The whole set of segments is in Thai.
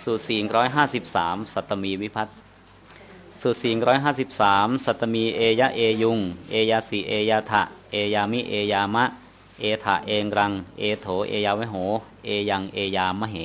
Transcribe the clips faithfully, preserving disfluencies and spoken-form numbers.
สูตรสี่ร้อยห้าสิบสามสัตตมีวิภัตติสูตรสี่ร้อยห้าสิบสามสัตตมีเอยะเอยุงเอยาสีเอยาทะเอยามิเอยามะเอถะเองรังเอโถเอยาวะโหเอยังเอยามะเห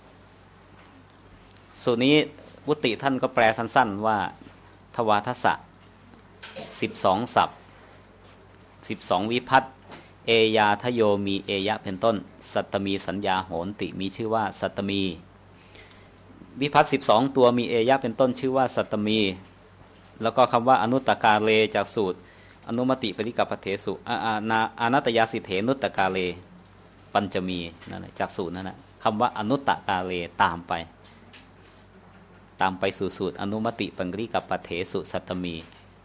สูตรนี้วุติท่านก็แปลสั้นๆว่าทวาทสะสิบสองศัพท์สิบสองวิภัตติเอยาทโยมีเอยะเป็นต้นสัตตมีสัญญาโหนติมีชื่อว่าสัตตมีวิภัตติสิบสองตัวมีเอยะเป็นต้นชื่อว่าสัตตมีแล้วก็คำว่าอนุตตกาเลจากสูตรอนุมติปริกัปปเถสุอานาอนัตตยาสิเถนุตตกาเลปัญจมีนั่นแหละจากสูตรนั่นแหละคำว่าอนุตตกาเลตามไปตามไปสู่สูตรอนุมติปริกัปปเถสุสัตตมี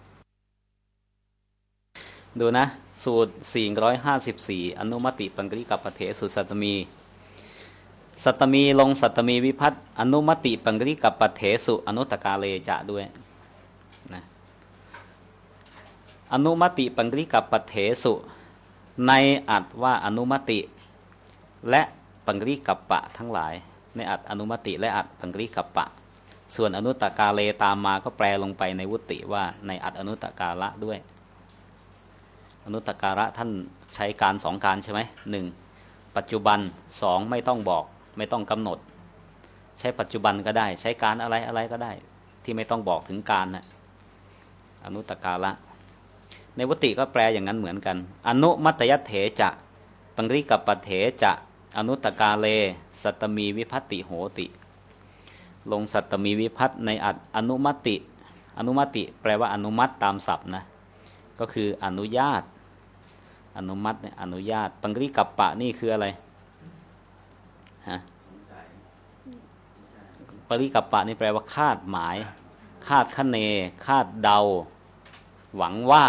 ดูนะสูตรสี่ร้อยห้าสิบสี่อนุมติปริกัปปเถสุสัตตมีสัตตมีลงสัตตมีวิภัตติอนุมติปริกัปปเถสุอนุตตกาเลจะด้วยนะอนุมติปริกัปปเถสุในอัตว่าอนุมติและปริกัปปะทั้งหลายในอัตอนุมติและอัตปริกัปปะส่วนอนุตตกาเลตามมาก็แปลลงไปในวุติว่าในอัตอนุตตกาละด้วยอนุตตการะท่านใช้การสองการใช่ไหมหนึ่งปัจจุบันสองไม่ต้องบอกไม่ต้องกำหนดใช้ปัจจุบันก็ได้ใช้การอะไรอะไรก็ได้ที่ไม่ต้องบอกถึงการนะอนุตตการะในวุติก็แปลอย่างนั้นเหมือนกันอนุมัตยัตเถจะปริกัปปเถจะอนุตตกาเลสัตตมีวิภัตติโหติลงสัตตมีวิภัตติในอัตอนุมติอนุมติแปลว่าอนุมัติตามศัพท์นะก็คืออนุญาตอนุมัติเนี่ยอนุญาตปริกัปปะนี่คืออะไรฮะปริกัปปะนี่แปลว่าคาดหมายคาดคะเนคาดเดาหวังว่า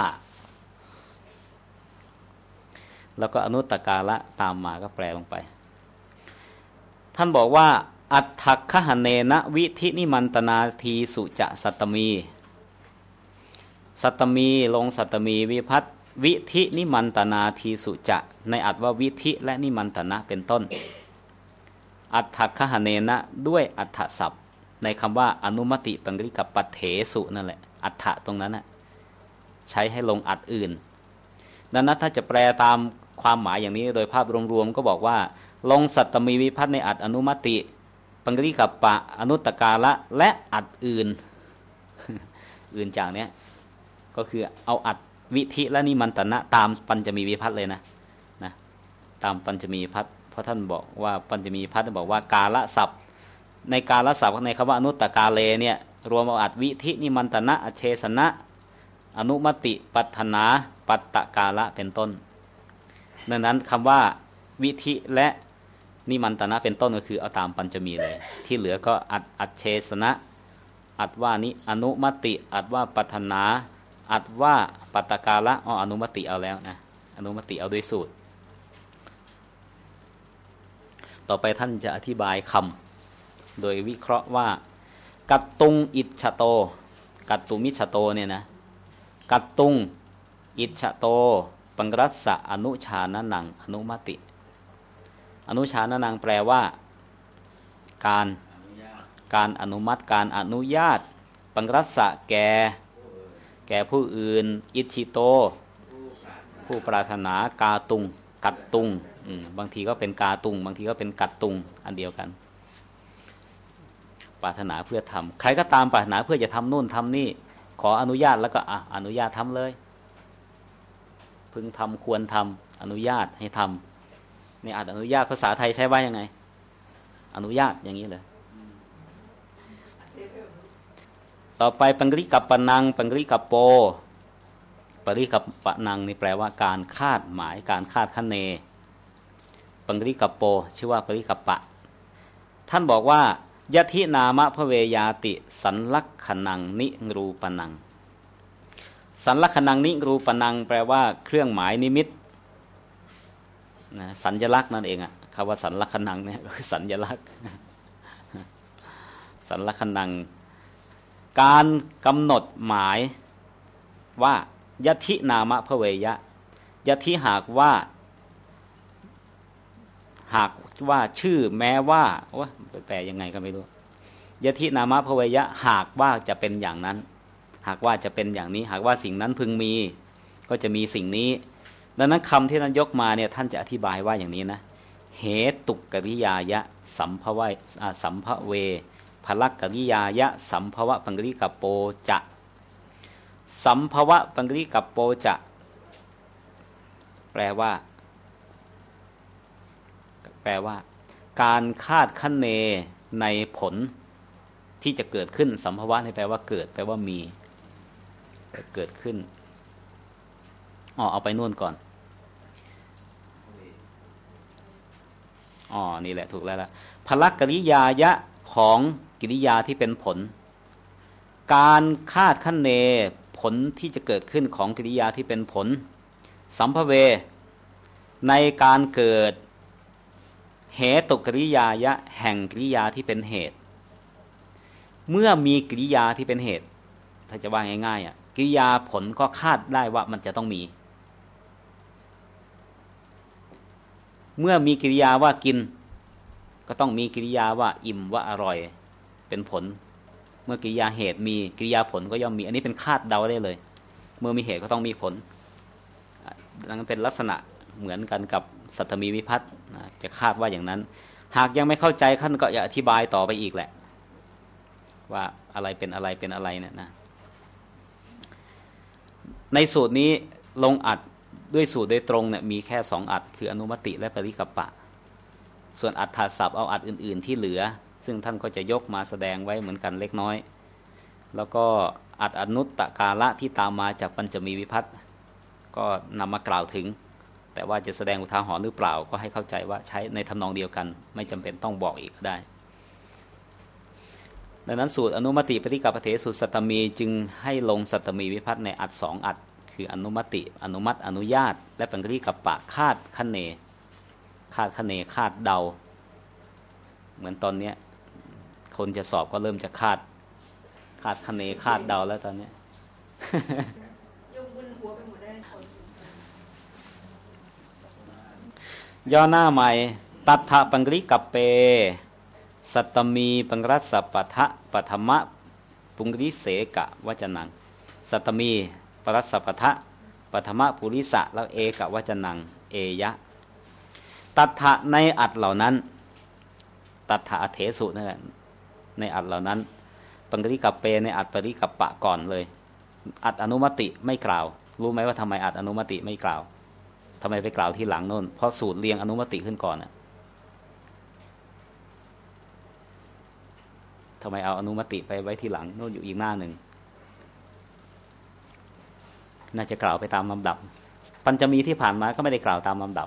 แล้วก็อนุตตกาละตามมาก็แปลลงไปท่านบอกว่าอัตถักขหเนนะวิธินิมันตนาทีสุจะสัตตมีสัตตมีลงสัตตมีวิภัตติวิธินิมันตนาทีสุจะในอัตว่าวิธิและนิมันตนะเป็นต้นอัตถักขหเนนะด้วยอัตถศัพท์ในคำว่าอนุมติปริกัปปเถสุนั่นแหละอัตถะตรงนั้นนะใช้ให้ลงอัตอื่นดังนั้นถ้าจะแปลตามความหมายอย่างนี้โดยภาพรวมๆก็บอกว่าลงสัตตมีวิภัตติในอัตอนุมติปริกัปปะอนุตตกาละและอัตอื่น อื่นจากเนี้ยก็คือเอาอัตวิธิและนิมันตนะตามปัญจมีวิภัตติเลยนะนะตามปัญจมีวิภัตติเพราะท่านบอกว่าปัญจมีวิภัตติบอกว่ากาละศัพท์ในกาละศัพท์ในคำว่าอนุตตกาเลเนี่ยรวมเอาอัตวิธินิมันตนะอเชสนะอนุมติปัฏฐนาปัตตกาละเป็นต้นดังนั้นคำว่าวิธิและนิมันตนะเป็นต้นก็คือเอาตามปัญจมีเลยที่เหลือก็อัตอัเชสนะอัตว่านิอนุมติอัตว่าปัฏฐนาอัตว่าปัตตกาละอ๋ออนุมติเอาแล้วนะอนุมติเอาด้วยสูตรต่อไปท่านจะอธิบายคำโดยวิเคราะห์ว่ากัตตุงอิจฉโตกัตตุมิจฉโตเนี่ยนะกัตตุงอิจฉโตปังรัสสะอนุชานะนังอนุมติอนุชานะนังแปลว่าการการอนุมัติการอนุญาตปังรัสสะแก่แก่ผู้อื่นอิจฉิโตผู้ปรารถนากาตุงกัตตุงบางทีก็เป็นกาตุงบางทีก็เป็นกัตตุงอันเดียวกันปรารถนาเพื่อทำใครก็ตามปรารถนาเพื่อจะทำนู่นทำนี่ขออนุญาตแล้วก็อ่ะอนุญาตทำเลยพึงทำควรทำอนุญาตให้ทำในอัตอนุญาตภาษาไทยใช้ว่ายังไงอนุญาตอย่างนี้เลยต่อไปปังริกับปนังปังริกับโปปริกับปนังนี่แปลว่าการคาดหมายการคาดคะเนปังริกับโปชื่อว่าปริกับปะท่านบอกว่ายะทินามะพเวยาติสันลักขณังนิรูปนังสันลักขณังนิรูปนังแปลว่าเครื่องหมายนิมิตนะสัญลักษณ์นั่นเองอะคำว่าสันลักขณังเนี่ยคือสัญลักษณ์สันลักขณังการกำหนดหมายว่ายะทินามะพเวยะยะทิหากว่าหากว่าชื่อแม้ว่าโอ้ยแปลยังไงก็ไม่รู้ยะทินามะภวยะหากว่าจะเป็นอย่างนั้นหากว่าจะเป็นอย่างนี้หากว่าสิ่งนั้นพึงมีก็จะมีสิ่งนี้ดังนั้นคำที่ท่านยกมาเนี่ยท่านจะอธิบายว่าอย่างนี้นะเหตุกริยายะสัมภวะสัมภเวภลักกริยายะสัมภวะปังกริกัปโปจะสัมภวะปังกริกัปโปจะแปลว่าแปลว่าการคาดคะเนในผลที่จะเกิดขึ้นสัมภวะนี่แปลว่าเกิดแปลว่ามีเกิดขึ้นอ๋อเอาไปนู่นก่อนอ๋อนี่แหละถูกแล้วละพลักกริยายะของกิริยาที่เป็นผลการคาดคะเนผลที่จะเกิดขึ้นของกิริยาที่เป็นผลสัมภเวในการเกิดเหตุกริยายะแห่งกิริยาที่เป็นเหตุเมื่อมีกิริยาที่เป็นเหตุถ้าจะว่าง่ายๆอ่ะกิริยาผลก็คาดได้ว่ามันจะต้องมีเมื่อมีกิริยาว่ากินก็ต้องมีกิริยาว่าอิ่มว่าอร่อยเป็นผลเมื่อกิริยาเหตุมีกิริยาผลก็ย่อมมีอันนี้เป็นคาดเดาได้เลยเมื่อมีเหตุก็ต้องมีผลดังนั้นเป็นลักษณะเหมือนกันกับสัทธมีวิภัตติจะคาดว่าอย่างนั้นหากยังไม่เข้าใจท่านก็จะอธิบายต่อไปอีกแหละว่าอะไรเป็นอะไรเป็นอะไรเนี่ยนะในสูตรนี้ลงอัดด้วยสูตรโดยตรงเนี่ยมีแค่สองอัดคืออนุมติและปริกัปปะส่วนอัฏฐศัพท์เอาอัดอื่นๆที่เหลือซึ่งท่านก็จะยกมาแสดงไว้เหมือนกันเล็กน้อยแล้วก็อัดอนุตตกาละที่ตามมาจากปัญจมีวิภัตติก็นำมากล่าวถึงแต่ว่าจะแสดงอุทาหรณ์หรือเปล่าก็ให้เข้าใจว่าใช้ในทำนองเดียวกันไม่จำเป็นต้องบอกอีกก็ได้ดังนั้นสูตรอนุมติปฏิกัปปเถสูตรสัตตมีจึงให้ลงสัตตมีวิภัตติในอัดสองอัดคืออนุมติอนุมัติอนุญาตและปังกริกัปปะคาดคะเนคาดคะเนคาดเดาเหมือนตอนนี้คนจะสอบก็เริ่มจะคาดคาดคะเนคาดเดาแล้วตอนนี้ ย่อหน้าใหม่ตัทธะปังกริกัปเปสัตตมีปังรัสสะปะทะปฐมะปุงริเสกะวจนังสัตตมีปรัสสะปะทะปฐมะปุริสะแล้วเอกะวจนังเอยะตัทธะในอัดเหล่านั้นตัทธะอเถสุนั่นแหละในอัดเหล่านั้นปังกริกัปเปในอัดปริกัปปะก่อนเลยอัดอนุมติไม่กล่าวรู้ไหมว่าทำไมอัดอนุมติไม่กล่าวทำไมไปกล่าวที่หลังโน่นเพราะสูตรเรียงอนุมติขึ้นก่อนน่ะทำไมเอาอนุมติไปไว้ที่หลังโน่นอยู่อีกหน้าหนึ่งน่าจะกล่าวไปตามลำดับปัญจมีที่ผ่านมาก็ไม่ได้กล่าวตามลำดับ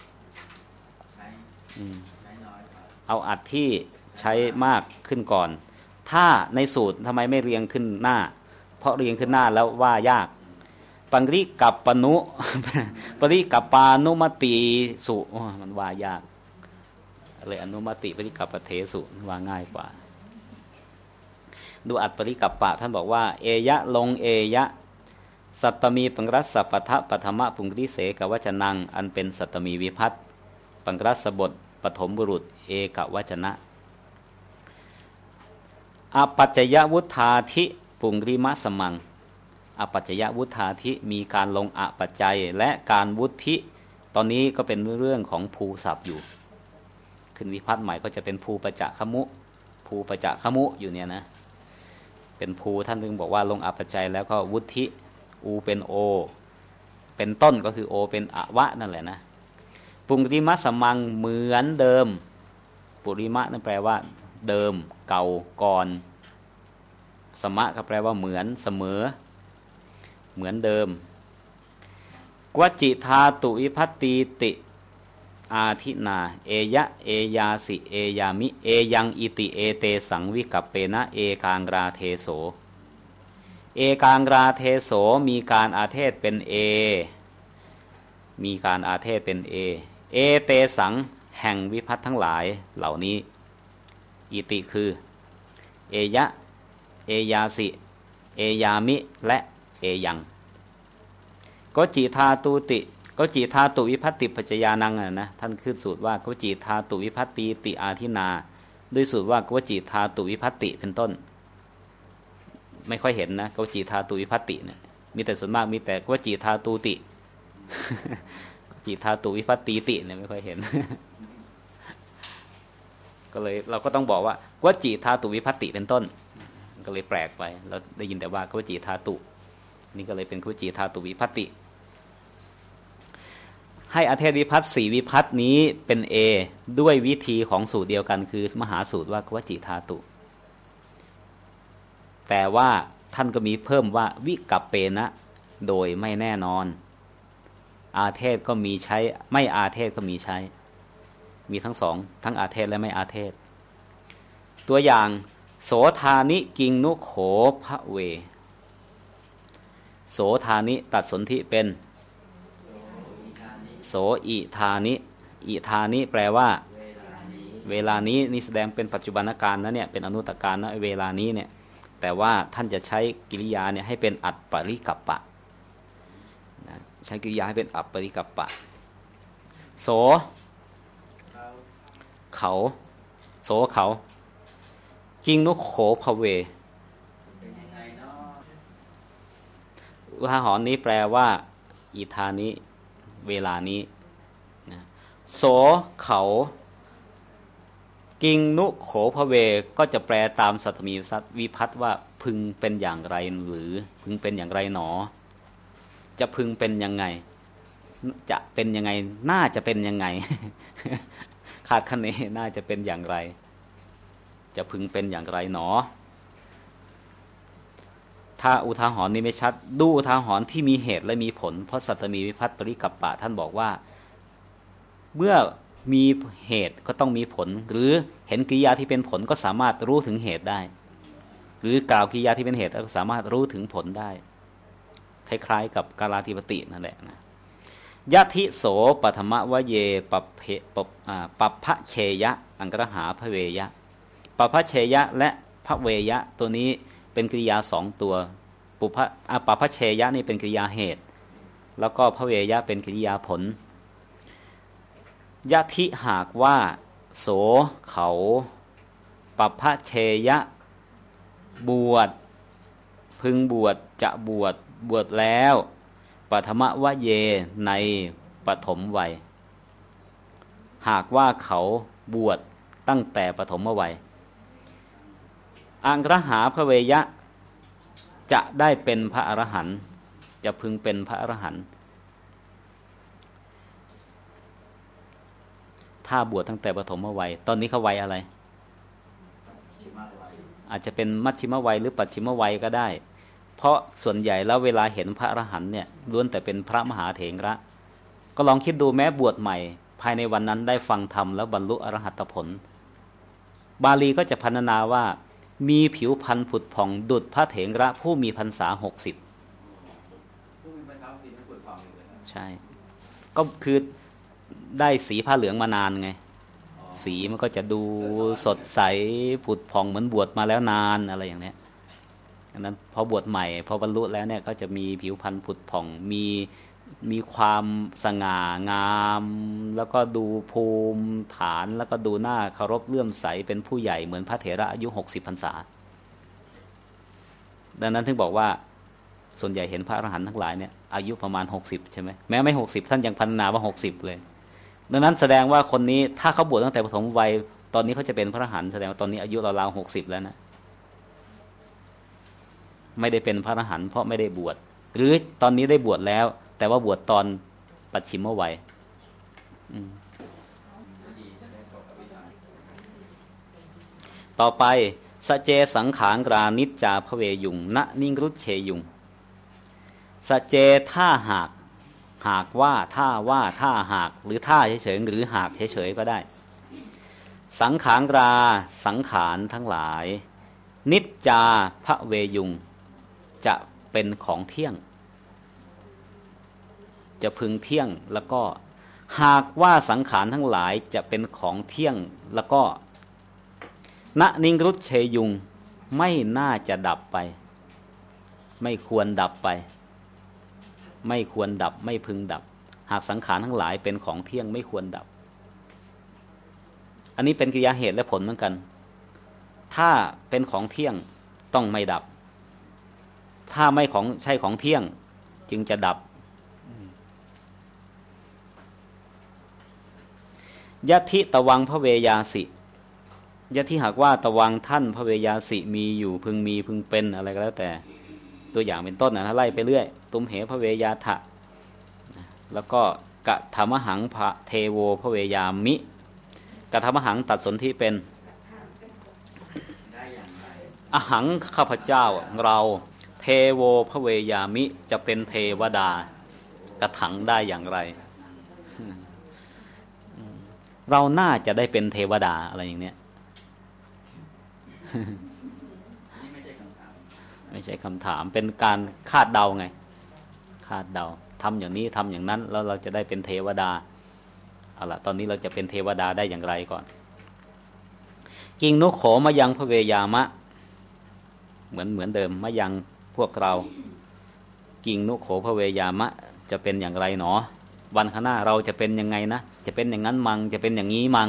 เอาอัดที่ใช้มากขึ้นก่อนถ้าในสูตรทำไมไม่เรียงขึ้นหน้าเพราะเรียงขึ้นหน้าแล้วว่ายากปังริกัปปนุปริกัปปานุมติสุมันว่ายากเลยอนุมติปริกัปปเถสุว่าง่ายกว่าดูอัดปริกัปปะท่านบอกว่าเอยะลงเอยะสัตตมีปังรัสสะปะทะปฐมะปุงริเสกวจนังอันเป็นสัตตมีวิภัตติปังรัสสบทปฐมบุรุษเอกวจนะอปัจจยวุธาธิปุงริมะสมังอปัจจยวุธาธิมีการลงอปัจจัยและการวุธิตอนนี้ก็เป็นเรื่องของภูศัพท์อยู่ขึ้นวิภัตติใหม่ก็จะเป็นภูปจักขมุภูปจักขมุอยู่เนี่ยนะเป็นภูท่านถึงบอกว่าลงอปัจจัยแล้วก็วุธิอูเป็นโอเป็นต้นก็คือโอเป็นอวะนั่นแหละนะปุงริมะสมังเหมือนเดิมปุริมะนั่นแปลว่าเดิมเก่าก่อนสมะก็แปลว่าเหมือนเสมอเหมือนเดิมกวจิธาตุวิภัตติติอาทินาเอยะเอยาสิเอยามิเอยังอิติเอเตสังวิกัปเปนะเอกางราเทโสเอกางราเทโสมีการอาเทศเป็นเอมีการอาเทศเป็นเอเอเตสังแห่งวิภัตทั้งหลายเหล่านี้อิติคือเอยะเอยาสิเอยามิและเอยังก็จิธาตุติก็จิธาตุวิภัตติปัจจยานังนะท่านขึ้นสูตรว่าก็จิธาตุวิภัตติติอาทินาด้วยสูตรว่ากวจิธาตุวิภัตติเป็นต้นไม่ค่อยเห็นนะกวจิธาตุวิภัตติเนี่ยมีแต่ส่วนมากมีแต่กวจิธาตุติ จิธาตุวิภัตติติเนี่ยไม่ค่อยเห็น ก็เลยเราก็ต้องบอกว่ากวจิธาตุวิภัตติเป็นต้นก็เลยแปลกไปเราได้ยินแต่ว่ากวจิธาตุนี่ก็เลยเป็นกวจิธาตุวิภัตติให้อเทศวิภัตสี่วิภัตนี้เป็น A ด้วยวิธีของสูตรเดียวกันคือมหาสูตรว่ากวจิธาตุแต่ว่าท่านก็มีเพิ่มว่าวิกัปเปนะโดยไม่แน่นอนอาเทศก็มีใช้ไม่อาเทศก็มีใช้มีทั้งสองทั้งอาเทศและไม่อาเทศตัวอย่างโสธานิกิงนุโขภเวโสธานิตัดสนธิเป็นโสอิธานิอิธานิแปลว่าเวลานี้นี่แสดงเป็นปัจจุบันการนะเนี่ยเป็นอนุตการนะเวลานี้เนี่ยแต่ว่าท่านจะใช้กิริยาเนี่ยให้เป็นอัตปริกัปปะนะใช้กิริยาให้เป็นอัตปริกัปปะโสเขาโสเขากิงนุโขภเวอุทาหรณ์นี้แปลว่าอิธานิเวลานี้นะโสเขากิงนุโขภเวก็จะแปลตามสัตตมีวิภัตว่าพึงเป็นอย่างไรหรือพึงเป็นอย่างไรหนอจะพึงเป็นยังไงจะเป็นยังไงน่าจะเป็นยังไง คาดคะเนน่าจะเป็นอย่างไรจะพึงเป็นอย่างไรหนอถ้าอุทาหรณ์นี้ไม่ชัดดูอุทาหรณ์ที่มีเหตุและมีผลเพราะสัตตมีวิภัตปริกัปปะท่านบอกว่าเมื่อมีเหตุก็ต้องมีผลหรือเห็นกิริยาที่เป็นผลก็สามารถรู้ถึงเหตุได้หรือกล่าวกิริยาที่เป็นเหตุก็สามารถรู้ถึงผลได้คล้ายๆกับกาลาธิปตินั่นแหละนะยะทิโสปัทมะวะเยปปเพปปัปพะเชยะอังกรหาพระเวยะปัปพะเชยะและพระเวยะตัวนี้เป็นกริยาสองตัวปุพพะปัปพะเชยะนี่เป็นกริยาเหตุแล้วก็พระเวยะเป็นกริยาผลยะทิหากว่าโสเขาปัปพะเชยะบวชพึงบวชจะบวชบวชแล้วปฐมวะเยในปฐมวัยหากว่าเขาบวชตั้งแต่ปฐมวัยอังคหาพระเวยะจะได้เป็นพระอรหันต์จะพึงเป็นพระอรหันต์ถ้าบวชตั้งแต่ปฐมวัยตอนนี้เขาวัยอะไรอาจจะเป็นมัชชิมวัยหรือปัจฉิมวัยก็ได้เพราะส่วนใหญ่แล้วเวลาเห็นพระอรหันต์เนี่ยล้วนแต่เป็นพระมหาเถระก็ลองคิดดูแม้บวชใหม่ภายในวันนั้นได้ฟังธรรมแล้วบรรลุอรหัตผลบาลีก็จะพรรณนาว่ามีผิวพรรณผุดผ่องดุจพระเถระผู้มีพรรษาหกสิบใช่ก็คือได้สีผ้าเหลืองมานานไงสีมันก็จะดูสดใสผุดผ่องเหมือนบวชมาแล้วนานอะไรอย่างเนี้ยอันนั้นพอบวชใหม่พอบรรลุแล้วเนี่ยก็จะมีผิวพรรณผุดผ่องมีมีความสง่างามแล้วก็ดูภูมิฐานแล้วก็ดูหน้าเคารพเลื่อมใสเป็นผู้ใหญ่เหมือนพระเถระอายุหกสิบพรรษาดังนั้นถึงบอกว่าส่วนใหญ่เห็นพระอรหันต์ทั้งหลายเนี่ยอายุประมาณหกสิบใช่ไหมแม้ไม่หกสิบท่านยังพรรณนาว่าหกสิบเลยดังนั้นแสดงว่าคนนี้ถ้าเขาบวชตั้งแต่ปฐมวัยตอนนี้เขาจะเป็นพระอรหันต์แสดงว่าตอนนี้อายุราวๆหกสิบแล้วนะไม่ได้เป็นพระอรหันต์เพราะไม่ได้บวชหรือตอนนี้ได้บวชแล้วแต่ว่าบวชตอนปัจฉิมวัยต่อไปสเจสังขารกรานิจจาพเวยุงณนิงรุเชยุงสเจถ้าหากหากว่าถ้าว่าถ้าหากหรือถ้าเฉยๆหรือหากเฉยๆก็ได้สังขารกราสังขารทั้งหลายนิจจาพเวยุงจะเป็นของเที่ยงจะพึงเที่ยงแล้วก็หากว่าสังขารทั้งหลายจะเป็นของเที่ยงแล้วก็ณนิงรุเชยุงไม่น่าจะดับไปไม่ควรดับไปไม่ควรดับไม่พึงดับหากสังขารทั้งหลายเป็นของเที่ยงไม่ควรดับอันนี้เป็นกิริยาเหตุและผลเหมือนกันถ้าเป็นของเที่ยงต้องไม่ดับถ้าไม่ของใช่ของเที่ยงจึงจะดับยะทิตวังพระเวยาสิยะทิหากว่าตวังท่านพระเวยาสิมีอยู่พึงมีพึงเป็นอะไรก็แล้วแต่ตัวอย่างเป็นต้นนะไล่ไปเรื่อยตุมเหพระเวยาทะแล้วก็กะธรรมหังพระเทโวพระเวยามิกะธรรมหังตัดสนธิเป็นอหังข้าพเจ้าเราเทโวพระเวยามิจะเป็นเทวดากระถังได้อย่างไรเราน่าจะได้เป็นเทวดาอะไรอย่างเนี้ยไม่ใช่คำถามเป็นการคาดเดาไงคาดเดาทำอย่างนี้ทำอย่างนั้นแล้วเราจะได้เป็นเทวดาเอาล่ะตอนนี้เราจะเป็นเทวดาได้อย่างไรก่อนกิ่งนุโขมายังพระเวยามะเหมือนเหมือนเดิมมายังพวกเรากิ่งนุโขพระเวยามะจะเป็นอย่างไรหนอวันข้างหน้าเราจะเป็นยังไงนะจะเป็นอย่างนั้นมังจะเป็นอย่างนี้มัง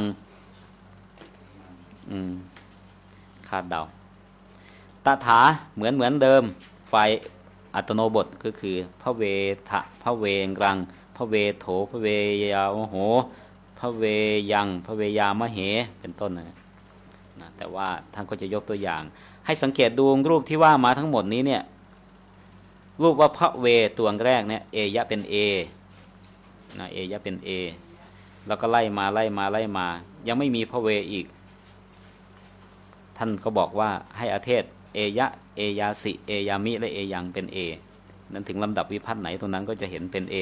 อืมคาดเดาตถาเหมือนเหมือนเดิมไฟอัตโนบทก็คือพระเวทะพระเวงรังพระเวโถพระเวยาโหพระเวยังพระเวยามเหเป็นต้นนะนะแต่ว่าท่านก็จะยกตัวอย่างให้สังเกตดูรูปที่ว่ามาทั้งหมดนี้เนี่ยรูปว่าพระเวตัวแรกเนี่ยเอยะเป็นเอนะเอยะเป็นเอแล้วก็ไล่มาไล่มาไล่มายังไม่มีพระเวอีกท่านก็บอกว่าให้อาเทศเอยะเอยาสิเอยามิและเอยังเป็นเอนั้นถึงลำดับวิภัตไหนตรงนั้นก็จะเห็นเป็นเอ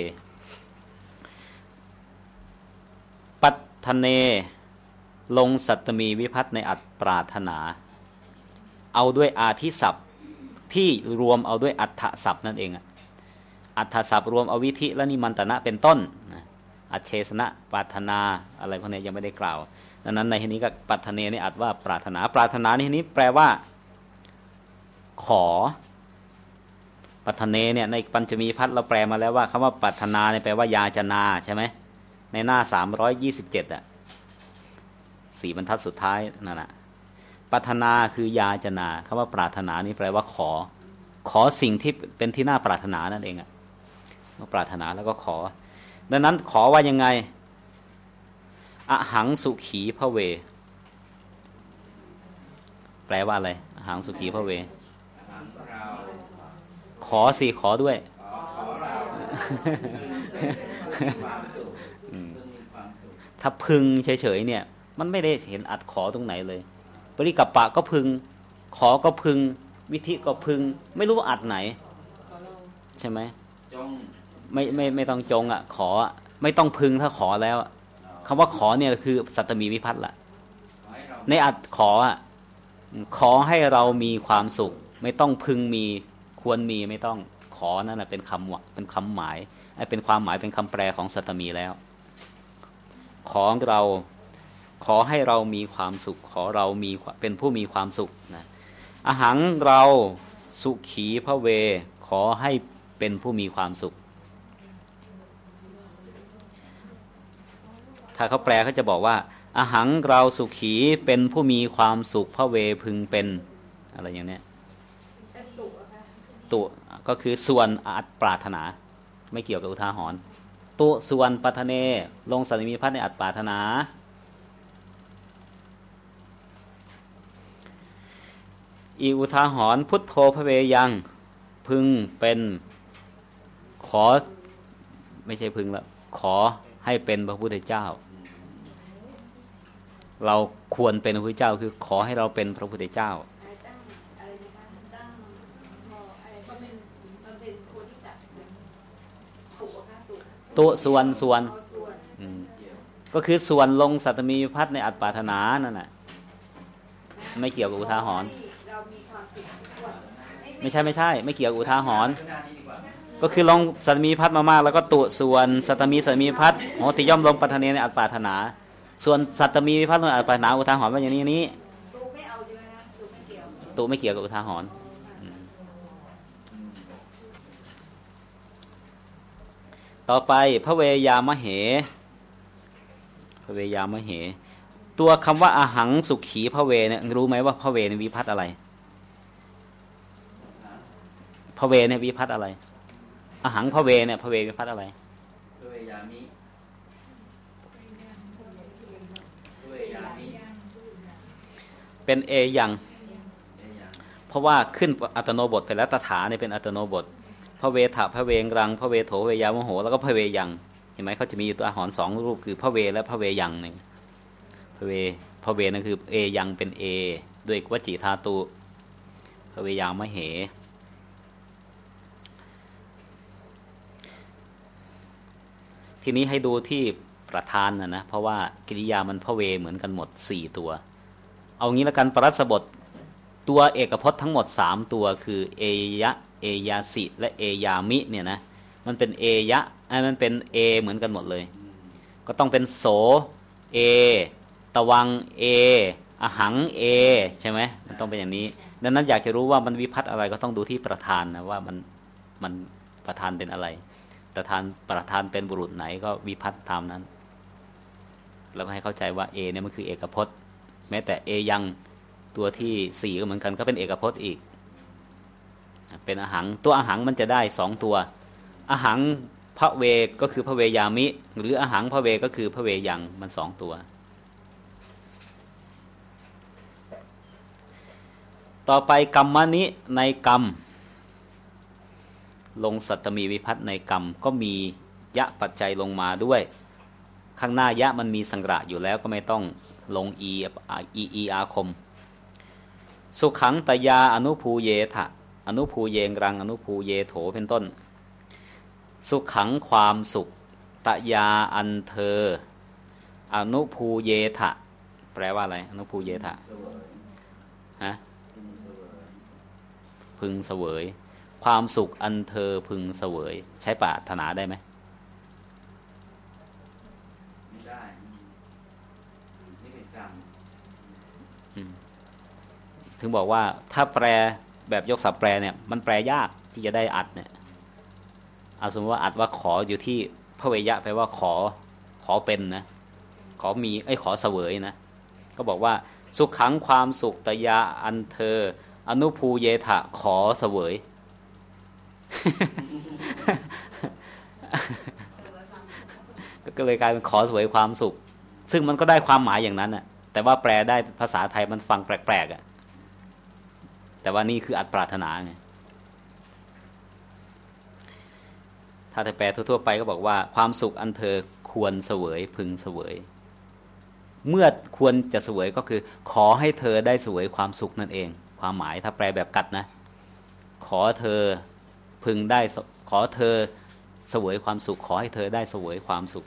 ปัตถเนลงสัตตมีวิภัตในอัตปรารถนาเอาด้วยอาทิศัพท์ที่รวมเอาด้วยอัฏฐศัพท์นั่นเองอัฏฐศัพท์รวมเอาวิธิและนิมันตนะเป็นต้นอัจเฉสนะปรารถนาอะไรพวกนี้ยังไม่ได้กล่าวดังนั้นในที่นี้ก็ปัตถเนนี่อัดว่าปรารถนาปรารถนาในที่นี้แปลว่าขอปัตถเนเนี่ยในปัญจมีพัทเราแปลมาแล้วว่าคำว่าปัตถนาเนี่ยแปลว่ายาจนาใช่ไหมในหน้าสามร้อยยี่สิบเจ็ดอ่ะสี่บรรทัดสุดท้ายนั่นแหละปัตถนาคือยาจนาคำว่าปรารถนานี่แปลว่าขอขอสิ่งที่เป็นที่น่าปรารถนานั่นเองอ่ะว่าปรารถนาแล้วก็ขอดังนั้นขอว่ายังไงอหังสุขีพระเวแปลว่าอะไรอหังสุขีพระเวขอสิขอด้วยถ้าพึงเฉยๆเนี่ยมันไม่ได้เห็นอัดขอตรงไหนเลยปริกัปปะก็พึงขอก็พึงวิธิก็พึงไม่รู้ว่าอัดไหนใช่ไหมไม่ไม่ไม่ต้องจงอ่ะขอไม่ต้องพึงถ้าขอแล้วคำว่าขอเนี่ยคือสัตตมีวิภัตละในอัดขออ่ะขอให้เรามีความสุขไม่ต้องพึงมีควรมีไม่ต้องขอนั่นแหละเป็นคำเป็นคำหมายเป็นความหมายเป็นคำแปลของสัตตมีแล้วขอเราขอให้เรามีความสุขขอเรามีเป็นผู้มีความสุขนะอหังเราสุขีพระเวขอให้เป็นผู้มีความสุขถ้าเขาแปลเขาจะบอกว่าอหังเราสุขีเป็นผู้มีความสุขพระเวพึงเป็นอะไรอย่างนี้ตุก็คือส่วนอัตปรารถนาไม่เกี่ยวกับอุทาหรณ์ตุส่วนปัทเนลงสัตตมีพัทในอัตปรารถนาอีอุทาหรณ์พุทโธพระเวยังพึงเป็นขอไม่ใช่พึงละขอให้เป็นพระพุทธเจ้าเราควรเป็นพระพุทธเจ้าคือขอให้เราเป็นพระพุทธเจ้าตัวส่วนส่วนก็คือส่วนลงสัตตมีวิภัตในอัตปรารถนานั่นแหละไม่เกี่ยวกับอุทาหรณ์ไม่ใช่ไม่ใช่ไม่เกี่ยวกับอุทาหรณ์ก็คือลงสัตตมีวิภัตมามากแล้วก็ตุส่วนสัตตมีสัตตมีวิภัตโหติย่อมลงปัทถเนในอัตปรารถนาส่วนสัตตมีวิภัตในอัตปรารถนาอุทาหรณ์ว่าอย่างนี้นี้ตุไม่เกี่ยวกับอุทาหรณ์ต่อไปพระเวยามเหพระเวยามเหตัวคำว่าอาหังสุขีพระเวเนี่ยรู้ไหมว่าพระเวเนี่ยวิภัตอะไรพระเวเนี่ยวิภัตอะไรอาหังพระเวเนี่ยพระเววิภัตอะไรพระเวยามิพระเวยามิเป็นเอยังเพราะว่าขึ้นอัตโนบทไปแล้วตถาเนี่ยเป็นอัตโนบทพระเวทะพระเวงรังพระเวโถเวยามโหแล้วก็พระเวยังเห็นไหมเขาจะมีตัวอักษรสองรูปคือพระเวและพระเวยังหนึ่งพระเวพระเวนั่นคือเอยังเป็นเอด้วยวจิธาตุพระเวยามเหทีนี้ให้ดูที่ประธานนะนะเพราะว่ากิริยามันพระเวเหมือนกันหมดสี่ตัวเอางี้ละกันปรัสบทตัวเอกพจน์ทั้งหมดสามตัวคือเอยะเอยาสิและเอยามิเนี่ยนะมันเป็นเอยะมันเป็นเอเหมือนกันหมดเลยก็ต้องเป็นโสเอตวังเออหังเอใช่ไหมมันต้องเป็นอย่างนี้ดังนั้นอยากจะรู้ว่ามันวิภัตอะไรก็ต้องดูที่ประธานนะว่ามันมันประธานเป็นอะไรประธานประธานเป็นบุรุษไหนก็วิภัตตามนั้นแล้วก็ให้เข้าใจว่าเอเนี่ยมันคือเอกพจน์แม้แต่เอยังตัวที่สี่ก็เหมือนกันก็เป็นเอกพจน์อีกเป็นอหังตัวอหังมันจะได้สองตัวอหังพระเวก็คือพระเวยามิหรืออหังพระเวก็คือพระเวยังมันสองตัวต่อไปกรรมนิในกรรมลงสัตตมีวิภัตในกรรมก็มียะปัจจัยลงมาด้วยข้างหน้ายะมันมีสังกระอยู่แล้วก็ไม่ต้องลงอีอีอีอาคมสุขังตยาอนุภูเยทะอนุภูเยงรังอนุภูเยโถเป็นต้นสุขังความสุขตยาอันเธออนุภูเยทะแปลว่าอะไรอนุภูเยทะฮะพึงเสวยความสุขอันเธอพึงเสวยใช้ปรารถนาได้ไหมไม่ได้นี่เป็นกรรมถึงบอกว่าถ้าแปลแบบยกศัพท์แปลเนี่ยมันแปลยากที่จะได้อัดเนี่ยเอาสมมติว่าอัดว่าขออยู่ที่พระเวยะแปลว่าขอขอเป็นนะขอมีไอ้ขอเสวยนะก็บอกว่าสุขขังความสุขตยาอันเธออนุภูเยทะขอเสวย ก็เลยกลายเป็นขอเสวยความสุขซึ่งมันก็ได้ความหมายอย่างนั้นน่ะแต่ว่าแปลได้ภาษาไทยมันฟังแปลกๆอ่ะแต่ว่านี่คืออัดปรารถนาไงถ้าจะแปลทั่วๆไปก็บอกว่าความสุขอันเธอควรเสวยพึงเสวยเมื่อควรจะเสวยก็คือขอให้เธอได้เสวยความสุขนั่นเองความหมายถ้าแปลแบบกัดนะขอเธอพึงได้ขอเธอเสวยความสุขขอให้เธอได้เสวยความสุข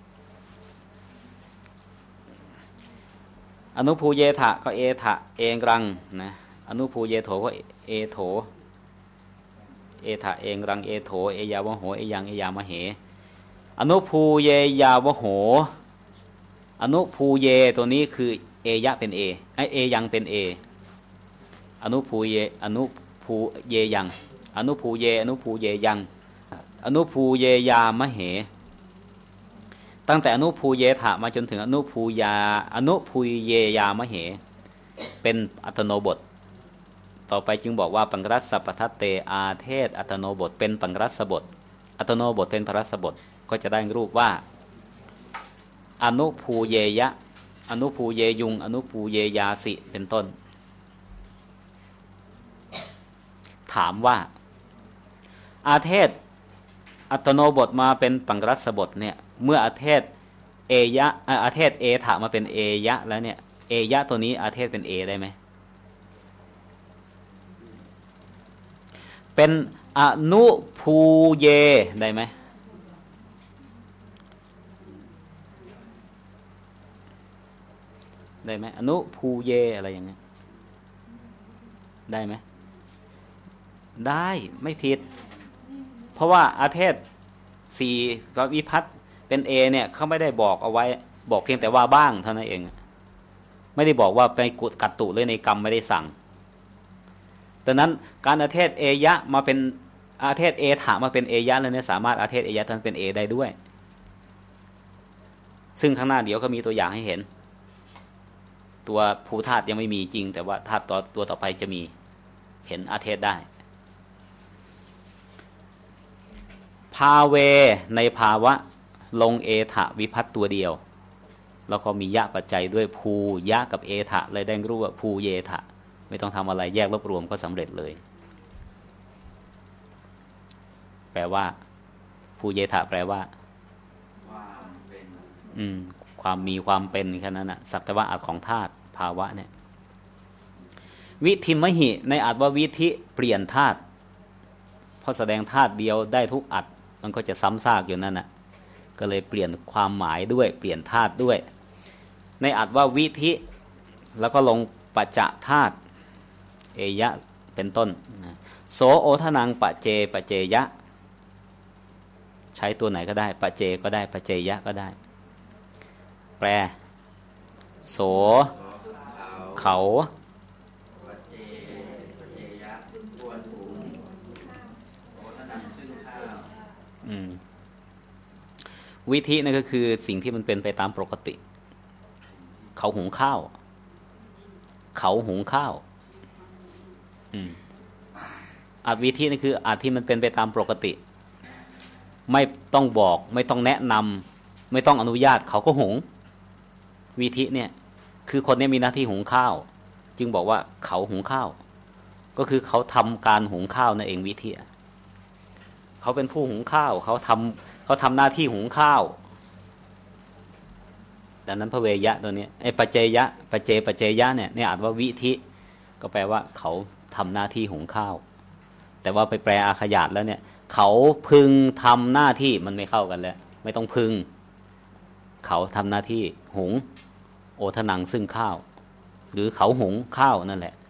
อนุภูเยทะก็เอทะเองรังนะอนุภูเยโถก็เอโถเอทะเองรังเอโถเอยาวโหเอยังเอยามเหอนุภูเยยาวโหอนุภูเยตัวนี้คือเอยะเป็นเอไอเอยังเป็นเออนุภูเยอนุภูเยยังอนุภูเยอนุภูเยยังอนุภูเยยามเหตั้งแต่อนุภูเยถะมาจนถึงอนุภูยาอนุภูเยยามเหเป็นอัตโนบทต่อไปจึงบอกว่าปังรัสสะปทัตเตอาเทศอัตโนบทเป็นปังรัสบทอัตโนบทเป็นพรัสบทก็จะได้รูปว่าอนุภูเยยะอนุภูเยยุงอนุภูเยยาสิเป็นต้นถามว่าอาเทศอัตโนบทมาเป็นปังรัสบทเนี่ยเมื่ออาเทศเอยะอาเทศเอถะมาเป็นเอยะแล้วเนี่ยเอยะตัวนี้อาเทศเป็นเอได้ไหมเป็นอนุภูเยได้ไหมได้ไหมอนุภูเยอะไรอย่างเงี้ยได้ไหมได้ไม่ผิดเพราะว่าอาเทศสี่วิภัตเป็นเอเนี่ยเขาไม่ได้บอกเอาไว้บอกเพียงแต่ว่าบ้างเท่านั้นเองไม่ได้บอกว่าไปกุดกัดตุเลยในกรรมไม่ได้สั่งดังนั้นการอาเทศเอยะมาเป็นอาเทศเอถามาเป็นเอยะแล้วเนี่ยสามารถอาเทศเอยะทั้งเป็นเอได้ด้วยซึ่งข้างหน้าเดี๋ยวก็มีตัวอย่างให้เห็นตัวภูธาตุยังไม่มีจริงแต่ว่าธาตุตัวตัวต่อไปจะมีเห็นอาเทศได้ภาเวในภาวะลงเอถะวิภัตตัวเดียวแล้วก็มียะปัจจัยด้วยภูยะกับเอถะเลยได้รู้ว่าภูเยถะไม่ต้องทำอะไรแยกลบรวมก็สำเร็จเลยแปลว่าภูเยถะแปลว่าความเป็นอืมความมีความเป็นแค่นั้นนะสักแต่ว่าอัตของธาตุภาวะเนี่ยวิธิมหิในอัตว่าวิธิเปลี่ยนธาตุเพราะแสดงธาตุเดียวได้ทุกอัตมันก็จะซ้ำซากอยู่นั่นน่ะก็เลยเปลี่ยนความหมายด้วยเปลี่ยนธาตุด้วยในอัตว่าวิธิแล้วก็ลงปัจจะธาตุเอยะเป็นต้นโสโอทนังปะเจปะเจยะใช้ตัวไหนก็ได้ปะเจก็ได้ปะเจยะก็ได้แปลโสเขาปัจเจปัจเจยะควรหุงโอทนังซึ่งข้าวอืมวิธีนั่นก็คือสิ่งที่มันเป็นไปตามปกติเขาหุงข้าวเขาหุงข้าวอืมอัตวิธีนั่นคืออัตที่มันเป็นไปตามปกติไม่ต้องบอกไม่ต้องแนะนำไม่ต้องอนุญาตเขาก็หุงวิธีเนี่ยคือคนนี้มีหน้าที่หุงข้าวจึงบอกว่าเขาหุงข้าวก็คือเขาทำการหุงข้าวนั่นเองวิธีเขาเป็นผู้หุงข้าวเขาทำเขาทำหน้าที่หุงข้าวดังนั้นพระเวยะตัวนี้ไอ้ปัจเจยะปัจเจปัจเจยะเนี่ยเนี่ยอ่านว่าวิธิก็แปลว่าเขาทำหน้าที่หุงข้าวแต่ว่าไปแปลอาขยาตแล้วเนี่ยเขาพึงทำหน้าที่มันไม่เข้ากันแล้วไม่ต้องพึงเขาทำหน้าที่หุงโอทนังซึ่งข้าวหรือเขาหุงข้าวนั่นแหละ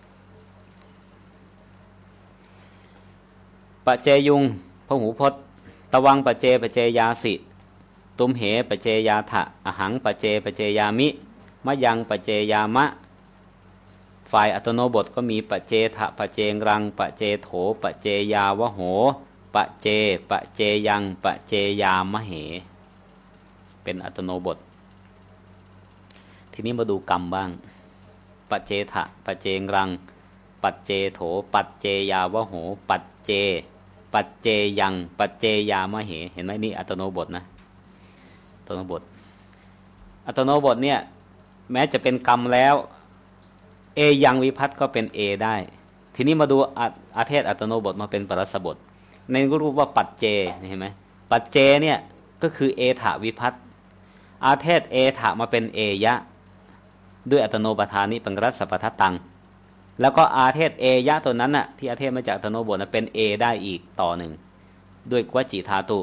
ปะเจยุงพหูพจน์ตวังปะเจปะเจยาสิตุมเหปะเจยาถะอหังปะเจปะเจยามิมะยังปะเจยามะฝ่ายอัตโนบทก็มีปะเจทะปะเจงรังปะเจโถปะเจยาวะโหปะเจปะเจยังปะเจยามะเหเป็นอัตโนบททีนี้มาดูกรรมบ้างปัจเจทะปัจเจงรังปัจเจโถปัจเจยาวะโหปัจเจปัจเจยังปัจเจยามะเหเห็นไหมนี่อัตโนบทนะอัตโนบทอัตโนบทเนี่ยแม้จะเป็นกรรมแล้วเอยังวิภัตก็เป็นเอได้ทีนี้มาดูอาเทศอัตโนบทมาเป็นปรัสบทในรูปว่าปัจเจเห็นไหมปัจเจเนี่ยก็คือเอถวิภัตอาเทศเอถะมาเป็นเอยะด้วยอัตโนปทานิปังรัสสัพพทัตตังแล้วก็อาเทศเอยะตัวนั้นน่ะที่อาเทศมาจากอัตโนบทน่ะเป็นเอได้อีกต่อหนึ่งด้วยกวจิธาตุ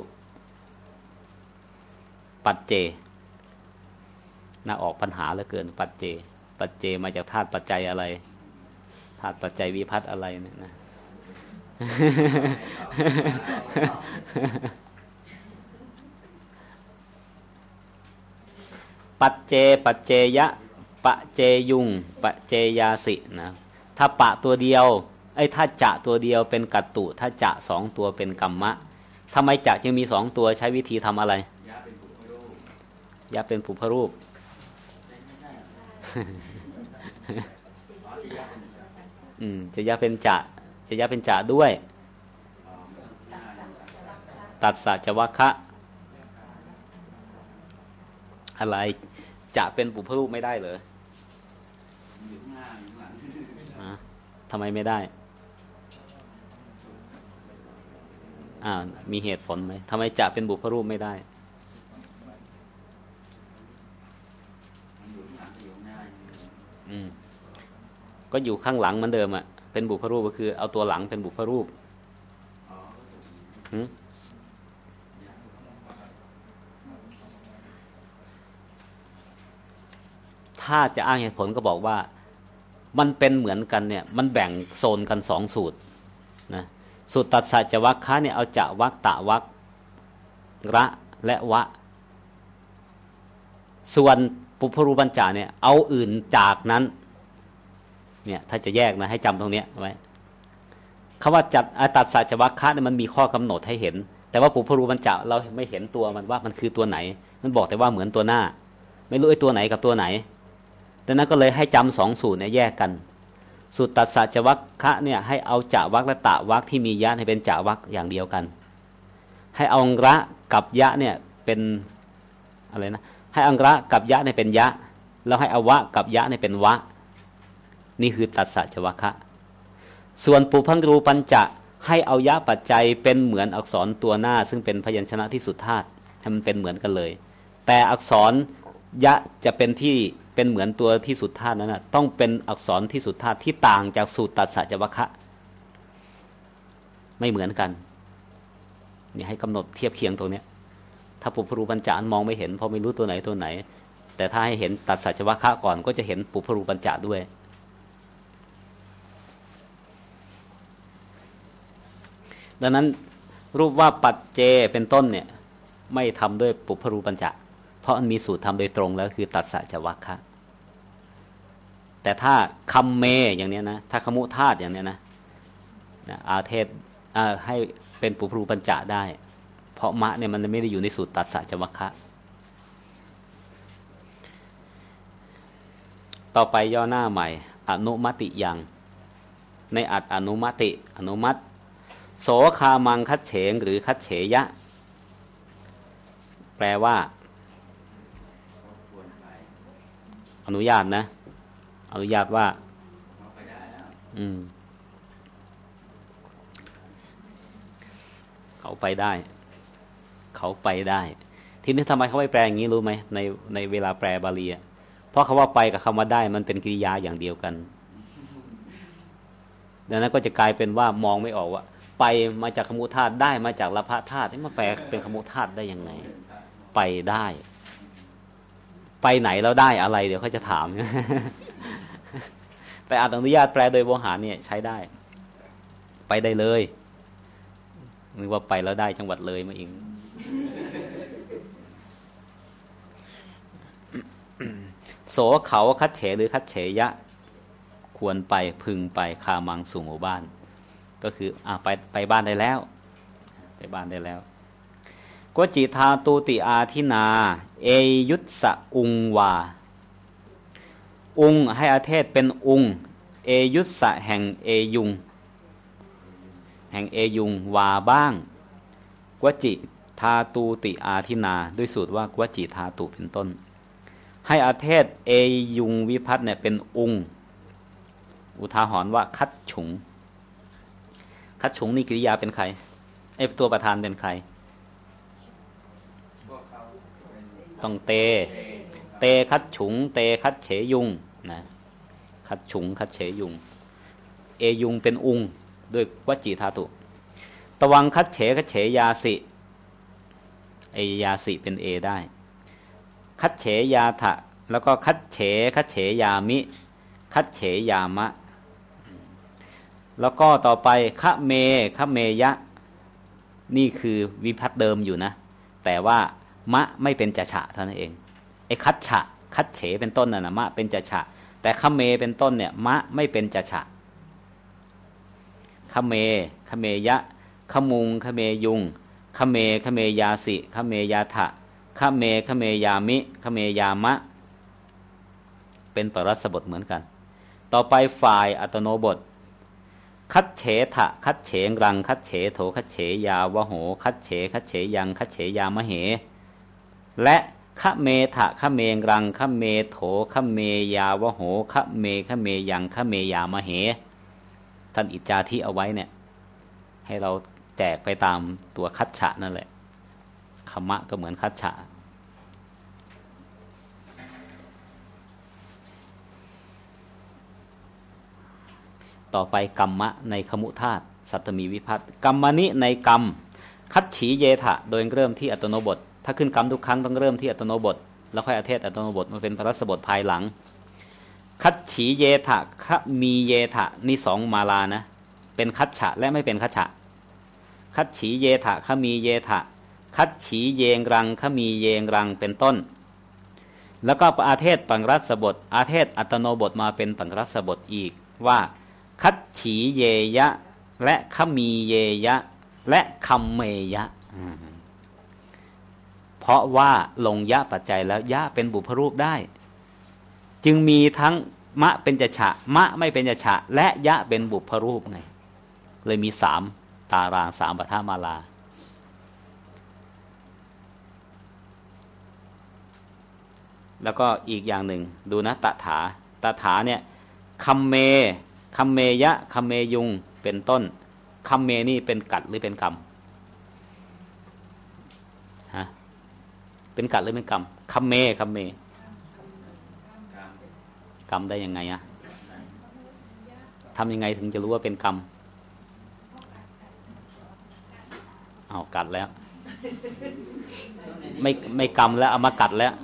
ปัจเจน่าออกปัญหาเหลือเกินปัจเจปัจเจมาจากธาตุปัจจัยอะไรธาตุปัจจัยวิภัตอะไรเนี่ยนะปัจเจปัจเจยะปะเจยุงปะเจยาสินะถ้าปะตัวเดียวไอ้ถ้าจะตัวเดียวเป็นกัตตุถ้าจะสองตัวเป็นกัมมะทำไมจะจึงมีสองตัวใช้วิธีทำอะไรยะเป็นปุพรูปยะเป็นปุพรูปอืมจะยะเป็นจะจะยะเป็นจะด้วยตัดสะจวัคคะอะไรจะเป็นปุพรูปไม่ได้เหรอทำไมไม่ได้อ่ามีเหตุผลไหมทำไมจะเป็นบุพรูปไม่ได้อืมก็อยู่ข้างหลังเหมือนเดิมอ่ะเป็นบุพรูปก็คือเอาตัวหลังเป็นบุพรูปหืมถ้าจะอ้างเหตุผลก็บอกว่ามันเป็นเหมือนกันเนี่ยมันแบ่งโซนกันสองสูตรนะสูตรตัดสัจวัคคะเนี่ยเอาจะวัคตะวัคระและวะส่วนปุพรูปัญจาเนี่ยเอาอื่นจากนั้นเนี่ยถ้าจะแยกนะให้จำตรงเนี้ยไว้คำว่าจัดตัดสัจวัคคะเนี่ยมันมีข้อกำหนดให้เห็นแต่ว่าปุพรูปัญจาเราไม่เห็นตัวมันว่ามันคือตัวไหนมันบอกแต่ว่าเหมือนตัวหน้าไม่รู้ไอ้ตัวไหนกับตัวไหนดังนั้นก็เลยให้จำสองสูตรเนี่ยแยกกันสูตรตัสสะจวัคคะเนี่ยให้เอาจะวรรคและตะวรรคที่มียะให้เป็นจะวรรคอย่างเดียวกันให้เอาอังระกับยะเนี่ยเป็นอะไรนะให้อังระกับยะเนี่ยเป็นยะแล้วให้อวะกับยะเนี่ยเป็นวะนี่คือตัสสะจวัคคะส่วนปุพังรูปัญจะให้เอายะปัจจัยเป็นเหมือนอักษรตัวหน้าซึ่งเป็นพยัญชนะที่สุดธาตุให้มันเป็นเหมือนกันเลยแต่อักษรยะจะเป็นที่เป็นเหมือนตัวที่สุดธาตุนั้นนะต้องเป็นอักษรที่สุดธาตุที่ต่างจากสูตรตัสสะจวัคคะไม่เหมือนกันนี่ให้กำหนดเทียบเคียงตรงนี้ถ้าปุพรูปัญจานมองไม่เห็นเพราะไม่รู้ตัวไหนตัวไหนแต่ถ้าให้เห็นตัสสะจวัคคะก่อนก็จะเห็นปุพรูปัญจาด้วยดังนั้นรูปว่าปัจเจเป็นต้นเนี่ยไม่ทำด้วยปุพรูปัญจะเพราะมันมีสูตรทำโดยตรงแล้วคือตัสสะจวัคคะแต่ถ้าคัมเมอย่างนี้นะถ้าขมุธาตุอย่างนี้นะอาเทศให้เป็นปุพรูปัญจะได้เพราะมะเนี่ยมันไม่ได้อยู่ในสูตรตัสสะจวัคคะต่อไปย่อหน้าใหม่อนุมติยังในอัตอนุมติอนุมัติโสคามังคัจเฉงหรือคัจเฉยะแปลว่าอนุญาตนะอนุญาตว่าอืมเขาไปได้เขาไปได้ทีนี้ทำไมเขาไม่แปลอย่างนี้รู้ไหมในในเวลาแปลบาลีเพราะคำว่าไปกับคำว่าได้มันเป็นกริยาอย่างเดียวกันดังนั้นก็จะกลายเป็นว่ามองไม่ออกว่าไปมาจากขมุธาตุได้มาจากละพะธาตุนี่มาแปลเป็นขมุธาตุได้ยังไงไปได้ไปไหนแล้วได้อะไรเดี๋ยวเขาจะถาม แต่อาจอนุญาตแปลโดยโวหารเนี่ยใช้ได้ไปได้เลยนึกว่าไปแล้วได้จังหวัดเลยมาเอง โสเขาคัดเฉหรือคัดเฉยะควรไปพึงไปคามังสู่หมู่บ้านก็คืออ่ะไปไปบ้านได้แล้วไปบ้านได้แล้วกวจิทาตูติอาทินาเอยุตสะอุงวาอุงให้อาเทศเป็นอุงเอยุตสะแห่งเอยุงแห่งเอยุงวาบ้างกวจิทาตูติอาทินาด้วยสูตรว่ากวจิทาตุเป็นต้นให้อาเทศเอยุงวิพัตเนี่ยเป็นอุงอุทาหรณ์ว่าคัดฉุงคัดฉุงนี่กริยาเป็นใครไอ้ตัวประธานเป็นใครต้องเตเตคัดฉุงเตคัดเฉยุงนะคัดฉุงคัดเฉยุงเอยุงเป็นอุงด้วยวจีธาตุตวังคัดเฉคัดเฉยาสิเอยาสิเป็นเอได้คัดเฉยาทะแล้วก็คัดเฉคัดเฉยามิคัดเฉยามะแล้วก็ต่อไปคะเมคะเมยะนี่คือวิภัตเดิมอยู่นะแต่ว่ามะไม่เป็นจะฉะเท่านั้นเองไอ้คัดฉะคัดเฉเป็นต้นน่ะนะมะเป็นจะฉะแต่คะเมเป็นต้นเนี่ยมะไม่เป็นจะฉะคะเมคะเมยะคะมุงคะเมยุงคะเมคะเมยาสิคะเมยาทะคะเมคะเมยามิคะเมยามะเป็นปรัสสบทเหมือนกันต่อไปฝ่ายอัตโนบทคัดเฉทะคัดเฉงรังคัดเฉโถคัดเฉยาวโหคัดเฉคัดเฉยังคัดเฉยามเหและคะเมทะคะเมงรังคะเมโถคะเมยาวโหคะเมคะเมยังคะเมยามเหท่านอิจจาทิเอาไว้เนี่ยให้เราแจกไปตามตัวคัดฉะนั่นแหละคมะก็เหมือนคัดฉะต่อไปกรรมะในขมุธาตุสัตตมีวิภัตกรรมนิในกรรมคัดฉีเยทะโดยเริ่มที่อัตโนบทถ้าขึ้นกรรมทุกครั้งต้องเริ่มที่อัตโนบทแล้วค่อยอเทศอัตโนบทมาเป็นพรัสบทภายหลังคัดฉีเยทะคะมีเยทะนี่สองมาลานะเป็นคัดฉะและไม่เป็นคัดฉะคัดฉีเยทะคะมีเยทะคัดฉีเยงรังคะมีเยงรังเป็นต้นแล้วก็อาเทศปังรัสบทอาเทศอัตโนบทมาเป็นปังรัสบทอีกว่าคัดฉีเยยะและขมีเยยะและคัมเมยะเพราะว่าลงยะปัจจัยแล้วยะเป็นบุพรูปได้จึงมีทั้งมะเป็นจฉะมะไม่เป็นจฉะและยะเป็นบุพรูปไงเลยมีสามตารางสามปฐมาลาแล้วก็อีกอย่างหนึ่งดูนะตถาตถาเนี่ยคัมเมคัมเมยะคัมเมยุงเป็นต้นคัมเมนี่เป็นกัดหรือเป็นกรรมฮะเป็นกัดหรือเป็นกรรมคัมเมคัมเมกรรมได้ยังไงอะทำยังไงถึงจะรู้ว่าเป็นกรรมเอากัดแล้วไม่ไม่กรรมแล้วเอามากัดแล้ว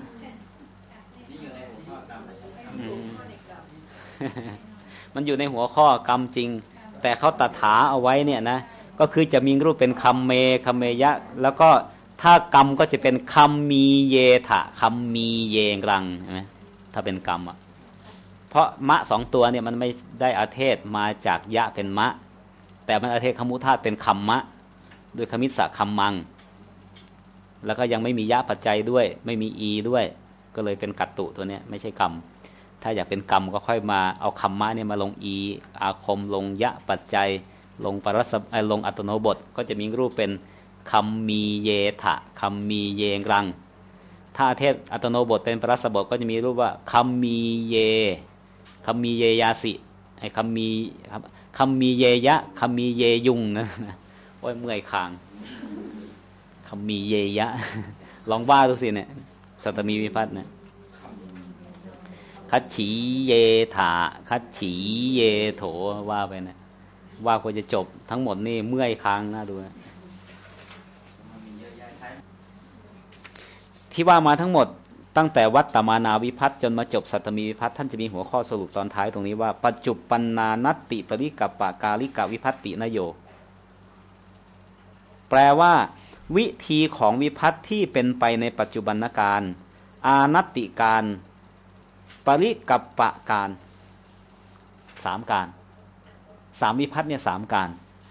มันอยู่ในหัวข้อกรรมจริงแต่เขาตถาเอาไว้เนี่ยนะก็คือจะมีรูปเป็นคัมเมคัมเมยะแล้วก็ถ้ากรรมก็จะเป็นคัมมีเยถะคัมมีเยรังใช่ไหมถ้าเป็นกรรมอ่ะเพราะมะสองตัวเนี่ยมันไม่ได้อาเทศมาจากยะเป็นมะแต่มันอาเทศคมุธาตุเป็นคัมมะโดยคมิสสะคัมมังแล้วก็ยังไม่มียะปัจจัยด้วยไม่มีอีด้วยก็เลยเป็นกัตตุตัวเนี้ยไม่ใช่กรรมถ้าอยากเป็นกรรมก็ค่อยมาเอาคัมมะเนี่ยมาลงอีอาคมลงยะปัจจัยลงปรัสลงอัตโนบทก็จะมีรูปเป็นคัมมีเยถะคัมมีเยรังถ้าเทศอัตโนบทเป็นปรัสบทก็จะมีรูปว่าคัมมีเยคัมมีเยยาสิไอ้คัมมีคัมมีเยยะคัมมีเยยุงนะโอ้ยเมื่อยคางคัมมีเยยะลองว่าดูสิเนี่ยสัตตมีวิภัตเนี่ยคัจฉีเยถาคัจฉีเยโถว่าไปนะว่าควรจะจบทั้งหมดนี่เมื่อยค้างน่าดูนะที่ว่ามาทั้งหมดตั้งแต่วัตตมานาวิภัตจนมาจบสัตตมีวิภัตท่านจะมีหัวข้อสรุปตอนท้ายตรงนี้ว่าปัจจุปันนานัตติปริกัปปะกาลิกาวิภัตตินโยแปลว่าวิธีของวิภัตที่เป็นไปในปัจจุบันการอานัตติการปริกัปปะการสามการสามวิภัตเนี่ยสามการ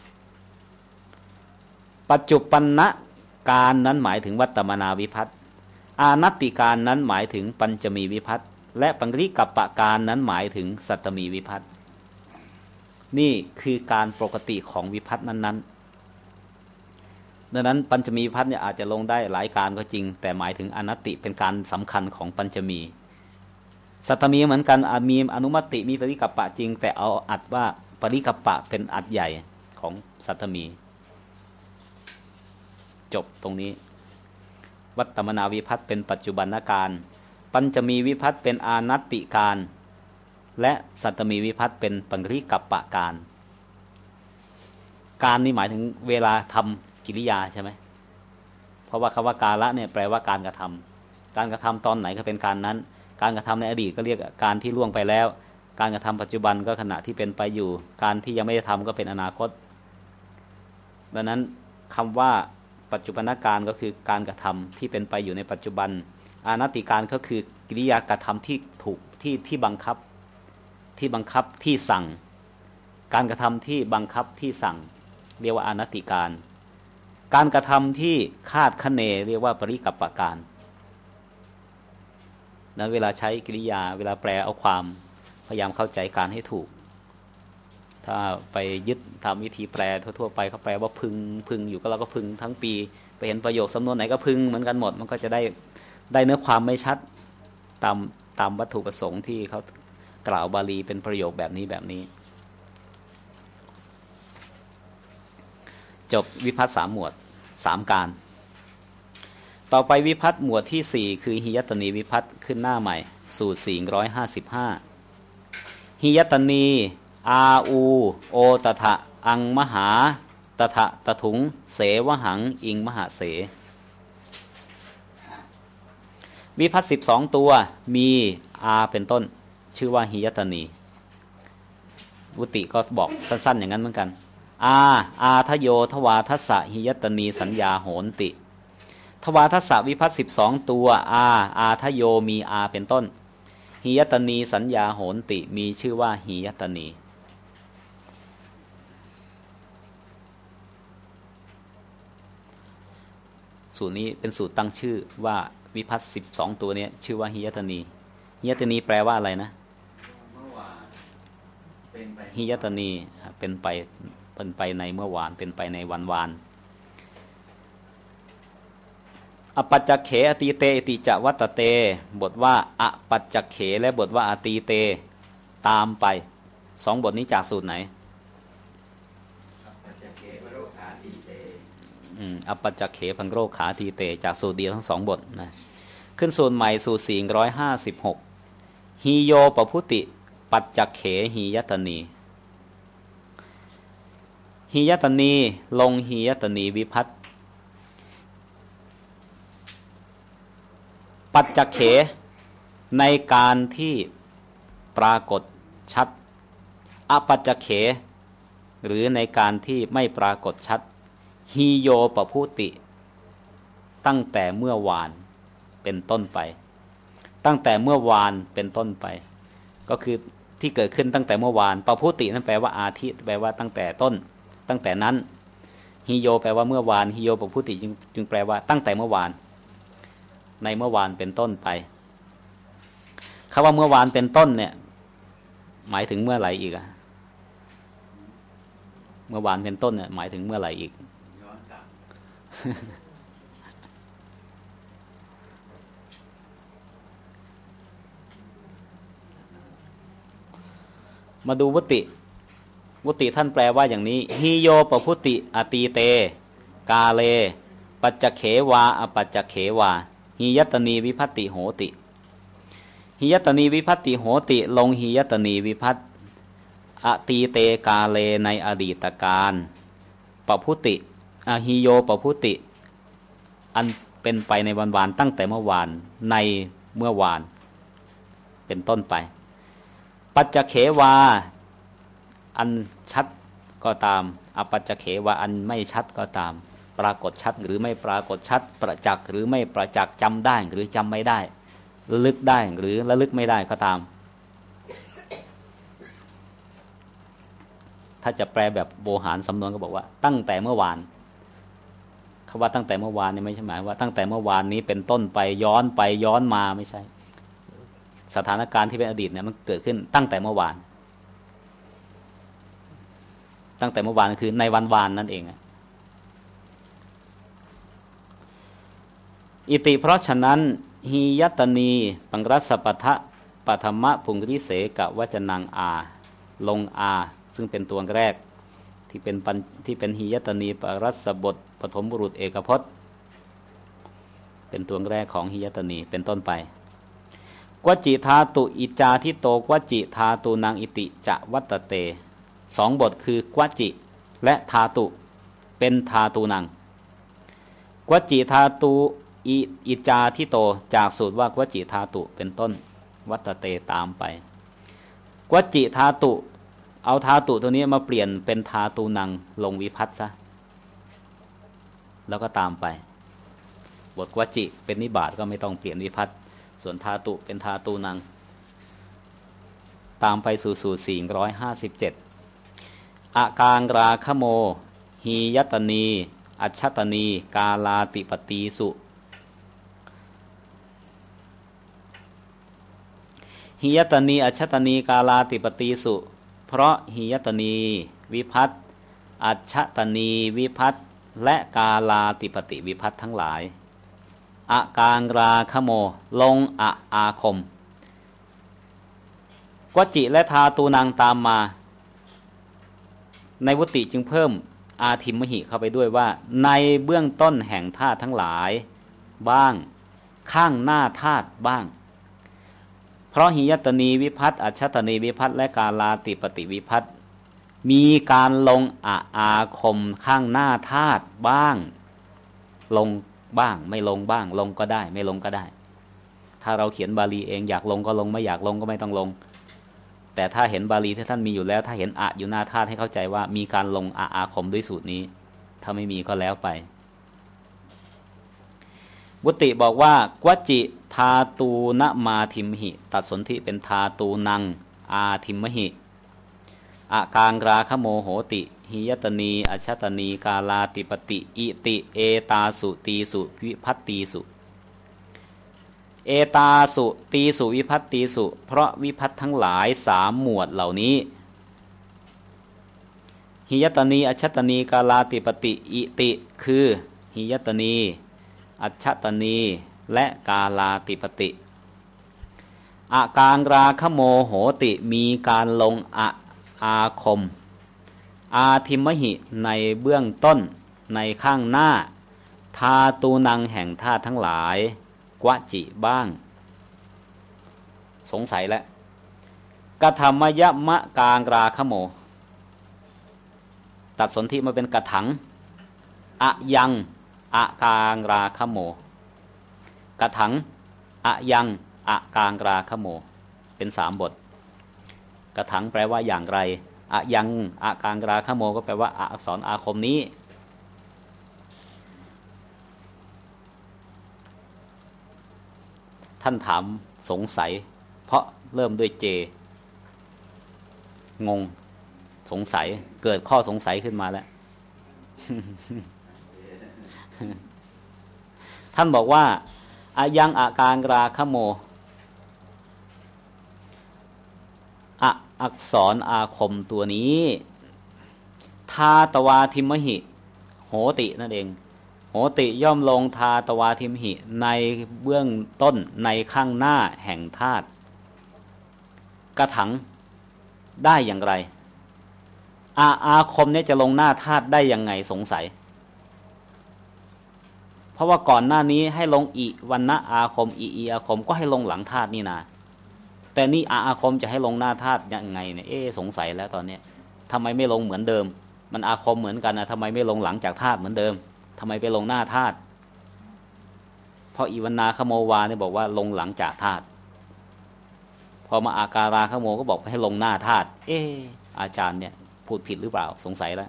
ปัจจุปันนะการนั้นหมายถึงวัตตมนาวิภัตอานัตติการนั้นหมายถึงปัญจมีวิภัตและปริกัปปะการนั้นหมายถึงสัตตมีวิภัตนี่คือการปกติของวิภัตนั้นๆดังนั้นปัญจมีวิภัตเนี่ยอาจจะลงได้หลายการก็จริงแต่หมายถึงอนัตติเป็นการสำคัญของปัญจมีสัตตมีเหมือนกันมีอนุมัติมีปริกัปปะจริงแต่เอาอัดว่าปริกัปปะเป็นอัดใหญ่ของสัตตมีจบตรงนี้วัตตมนาวิภัตเป็นปัจจุบันการปัญจมีวิภัตเป็นอานัตติการและสัตตมีวิภัตเป็นปริกัปปะการการนี่หมายถึงเวลาทำกิริยาใช่ไหมเพราะว่าคำว่ากาละเนี่ยแปลว่าการกระทำการกระทำตอนไหนก็เป็นการนั้นการกระทำในอดีตก็เรียกการที่ล่วงไปแล้วการกระทำปัจจุบันก็ขณะที่เป็นไปอยู่การที่ยังไม่ได้ทำก็เป็นอนาคตดังนั้นคำว่าปัจจุบันการก็คือการกระทำที่เป็นไปอยู่ในปัจจุบันอานัตติการก็คือกิริยากระทำที่ถูกที่ที่บังคับที่บังคับที่สั่งการกระทำที่บังคับที่สั่งเรียกว่าอานัตติการการกระทำที่คาดคะเนเรียกว่าปริกัปปะการนั้นเวลาใช้กิริยาเวลาแปลเอาความพยายามเข้าใจการให้ถูกถ้าไปยึดทำวิธีแปลทั่วๆไปเขาแปลว่าพึงพึงอยู่ก็เราก็พึงทั้งปีไปเห็นประโยคสำนวนไหนก็พึงเหมือนกันหมดมันก็จะได้ได้เนื้อความไม่ชัดตามตามวัตถุประสงค์ที่เขากล่าวบาลีเป็นประโยคแบบนี้แบบนี้จบวิภัตสามหมวดสามการต่อไปวิภัตหมวดที่สี่คือหิยตนีวิภัตขึ้นหน้าใหม่สูตรสี่ร้อยห้าสิบห้าหิยตนีอาอูโอตถะอังมหาตถะตถุงเสวหังอิงมหาเสวิภัตสิบสองตัวมีอาเป็นต้นชื่อว่าหิยตนีวุติก็บอกสั้นๆอย่างนั้นเหมือนกันอาอาทโยทวาทัสสะหิยตนีสัญญาโหนติทวาทัสสะวิภัตสิบสองตัวอาอาทโยมีอาเป็นต้นหิยตนีสัญญาโหนติมีชื่อว่าหิยตนีสูตรนี้เป็นสูตรตั้งชื่อว่าวิภัตสิบสองตัวนี้ชื่อว่าหิยตนีหิยตนีแปลว่าอะไรนะเมื่อวานเป็นไปหิยตนีเป็นไปเป็นไปในเมื่อวานเป็นไปในวันวานอปัจจเขอตีเตอติจวัตเตบทว่าอปัจจเขและบทว่าอตีเตตามไปสองบทนี้จากสูตรไหนอปัจจเขพโรขาตีเตอืมอปัจจเขพังโรขาตีเตจากสูตรเดียวทั้งสองบทนะขึ้นสูตรใหม่สูตรสี่ร้อยห้าสิบหกฮีโยปพุติปัจจเขหียตนีหียตนีลงหียตนีวิภัตปัจจเขในการที่ปรากฏชัดอปัจจเขหรือในการที่ไม่ปรากฏชัดฮีโยปพุติตั้งแต่เมื่อวานเป็นต้นไปตั้งแต่เมื่อวานเป็นต้นไปก็คือที่เกิดขึ้นตั้งแต่เมื่อวานปพุตินั่นแปลว่าอาทิแปลว่าตั้งแต่ต้นตั้งแต่นั้นฮิโยแปลว่าเมื่อวานฮิโยปพุติจึงจึงแปลว่าตั้งแต่เมื่อวานในเมื่อวานเป็นต้นไปคำว่าเมื่อวานเป็นต้นเนี่ยหมายถึงเมื่อไหร่อีกอะเมื่อวานเป็นต้นเนี่ยหมายถึงเมื่อไหร่อีกย้อนกลับมาดูวุติวุติท่านแปลว่าอย่างนี้ฮิโยปพุติอตีเตกาเลปัจจเขวาอปัจจเขวาหิยตนีวิภัตติโหติหิยตนีวิภัตติโหติลงหิยตนีวิภัตอตีเตกาเลในอดีตการปพุติอหิโยปพุติอันเป็นไปในวันวานตั้งแต่เมื่อวานในเมื่อวานเป็นต้นไปปัจจเขวาอันชัดก็ตามอปัจจเขวาอันไม่ชัดก็ตามปรากฏชัดหรือไม่ปรากฏชัดประจักษ์หรือไม่ประจักษ์จำได้หรือจำไม่ได้ระลึกได้หรือระลึกไม่ได้ก็ตามถ้าจะแปลแบบโบหารสำนวนก็บอกว่าตั้งแต่เมื่อวานคำว่าตั้งแต่เมื่อวานนี่ไม่ใช่หมายว่าตั้งแต่เมื่อวานนี้เป็นต้นไปย้อนไปย้อนมาไม่ใช่สถานการณ์ที่เป็นอดีตเนี่ยมันเกิดขึ้นตั้งแต่เมื่อวานตั้งแต่เมื่อวานคือในวันวานนั่นเองอิติเพราะฉะนั้นหิยตนีปังรัสปะทะปฐมะพุงริเสกะวจนังอาลงอาซึ่งเป็นตัวแรกที่เป็นปัญที่เป็นหิยตนีปรัสบทปฐมบุรุษเอกพจน์เป็นตัวแรกของหิยตนีเป็นต้นไปกวจิธาตุอิจาทิโตกวจิธาตุนางอิติจะวัตเตสองบทคือกวจิและธาตุเป็นธาตุนางกวจิธาตุอิจาทิโตจากสูตรว่ากวจิธาตุเป็นต้นวัตเตตามไปกวจิธาตุเอาธาตุตัวนี้มาเปลี่ยนเป็นธาตุนางลงวิภัตซะแล้วก็ตามไปบทกวจิเป็นนิบาตก็ไม่ต้องเปลี่ยนวิภัตส่วนธาตุเป็นธาตุนางตามไปสู่สูตรสี่ร้อยห้าสิบเจ็ดอากางราคโมหียตนีอัชชตนีกาลาติปตีสุหียตนีอัชชตนีกาลาติปตีสุเพราะหียตนีวิภัตอัชชตนีวิภัตและกาลาติปติวิภัตทั้งหลายอากางราคโมลงอะอาคมกวจิและธาตูนางตามมาในวุติจึงเพิ่มอาทิมมหิเข้าไปด้วยว่าในเบื้องต้นแห่งธาตุทั้งหลายบ้างข้างหน้าธาตุบ้างเพราะหิยตนีวิภัตอัชชตนีวิภัตและกาลาติปติวิภัตมีการลงอะอาคมข้างหน้าธาตุบ้างลงบ้างไม่ลงบ้างลงก็ได้ไม่ลงก็ได้ถ้าเราเขียนบาลีเองอยากลงก็ลงไม่อยากลงก็ไม่ต้องลงแต่ถ้าเห็นบาลีที่ท่านมีอยู่แล้วถ้าเห็นอะอยู่หน้าธาตุให้เข้าใจว่ามีการลงอะอาคมด้วยสูตรนี้ถ้าไม่มีก็แล้วไปวุติบอกว่ากวจิธาตูนมาทิมหิตัดสนธิเป็นธาตูนังอาทิมมหิอากางราคโมโหติหิยตนีอัชชตนีกาลาติปติอิติเอตาสุตีสุวิภัตตีสุเอตาสุตีสุวิภัตตีสุเพราะวิภัตทั้งหลายสามหมวดเหล่านี้หิยตนีอัชตนีกาลาติปติอิติคือหิยตนีอัชตนีและกาลาติปติอากางราคโมโหติมีการลงอะอาคมอาทิมหิในเบื้องต้นในข้างหน้าทาตูนังแห่งธาตุทั้งหลายกวจิบ้างสงสัยแล้วกธรรมยมะกางราคโมตัดสนธิมาเป็นกถังอะยังอะกางราคโมกถังอะยังอะกางราคโมเป็นสามบทกถังแปลว่าอย่างไรอะยังอะกางราคโมก็แปลว่าอักษรอาคมนี้ท่านถามสงสัยเพราะเริ่มด้วยเจงงสงสัยเกิดข้อสงสัยขึ้นมาแล้ว ท่านบอกว่าอายังอาการราคโมอะอักษรอาคมตัวนี้ทาตวาทิมหิโหตินั่นเองโหติย่อมลงทาตวาทิมหิในเบื้องต้นในข้างหน้าแห่งธาตุกระถังได้อย่างไรอาอาคมเนี่ยจะลงหน้าธาตุได้ยังไงสงสัยเพราะว่าก่อนหน้านี้ให้ลงอิวันนะอาคมอิอีอาคมก็ให้ลงหลังธาตุนี่นาแต่นี่อาอาคมจะให้ลงหน้าธาตุยังไงเนี่ยเอ๊ะสงสัยแล้วตอนนี้ทำไมไม่ลงเหมือนเดิมมันอาคมเหมือนกันนะทำไมไม่ลงหลังจากธาตุเหมือนเดิมทำไมไปลงหน้าธาตุเพราะอิวันนาคโมวาเนี่ยบอกว่าลงหลังจากธาตุพอมาอาการาคโมก็บอกให้ลงหน้าธาตุเอ๊ะอาจารย์เนี่ยพูดผิดหรือเปล่าสงสัยแล้ว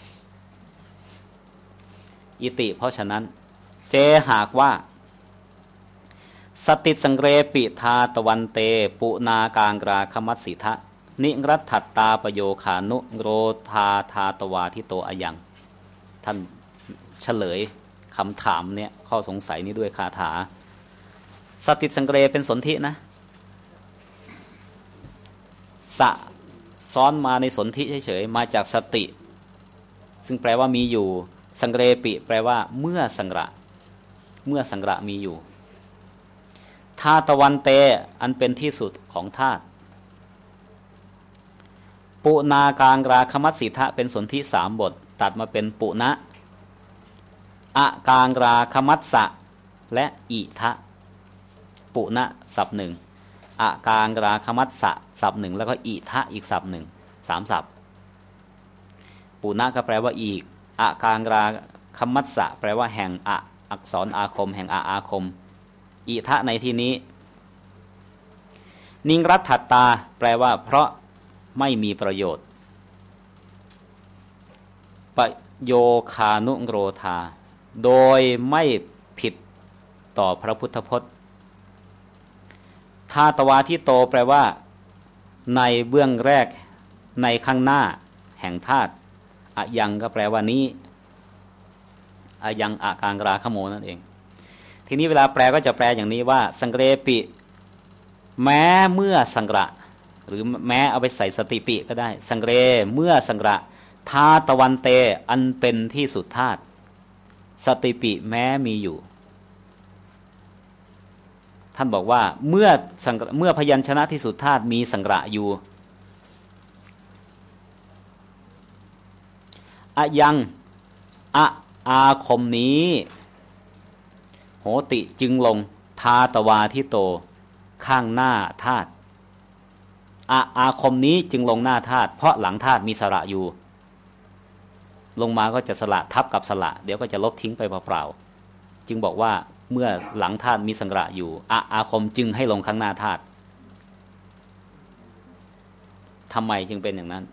อิติเพราะฉะนั้นเจหากว่าสติสังเรปิทาตวันเตปุนากางราคมัสสิทะนิรัตถัตตาปโยคานุโรธาทาตวาทิโตอายังท่านเฉลยคำถามเนี่ยข้อสงสัยนี้ด้วยคาถาสติสังเรเป็นสนธินะสะซ้อนมาในสนธิเฉยๆมาจากสติซึ่งแปลว่ามีอยู่สังเรปิแปลว่าเมื่อสังระเมื่อสังระมีอยู่ธาตวันเตอันเป็นที่สุดของธาตุปุนากางราคมัสสิทะเป็นสนธิสามบทตัดมาเป็นปุณะอะกางราคมัสสะและอิทะปุณะศัพท์หนึ่งอะกางราคมัสสะศัพท์หนึ่งแล้วก็อิทะอีกศัพท์หนึ่งสามศัพท์ปุณะก็แปลว่าอีกอะกางราคมัสสะแปลว่าแห่งอะอักษรอาคมแห่งอะอาคมอิทะในที่นี้นิรัตถัตตาแปลว่าเพราะไม่มีประโยชน์ปโยคานุโรธาโดยไม่ผิดต่อพระพุทธพจน์ทาตวาทิโตแปลว่าในเบื้องแรกในข้างหน้าแห่งธาตุอะยังก็แปลว่านี้อะยังอะกางราคโมนั่นเองทีนี้เวลาแปลก็จะแปลอย่างนี้ว่าสังเรปิแม้เมื่อสังระหรือแม้เอาไปใส่สติปิก็ได้สังเรเมื่อสังระทาตวันเตอันเป็นที่สุดธาตุสติปิแม้มีอยู่ท่านบอกว่าเมื่อเมื่อพยัญชนะที่สุดธาตุมีสังระอยู่อะยังอะอาคมนี้โหติจึงลงทาตวาทิโตข้างหน้าธาตุอะอาคมนี้จึงลงหน้าธาตุเพราะหลังธาตุมีสระอยู่ลงมาก็จะสระทับกับสระเดี๋ยวก็จะลบทิ้งไปเปล่าๆจึงบอกว่าเมื่อหลังธาตุมีสังระอยู่อะอาคมจึงให้ลงข้างหน้าธาตุทำไมจึงเป็นอย่างนั้น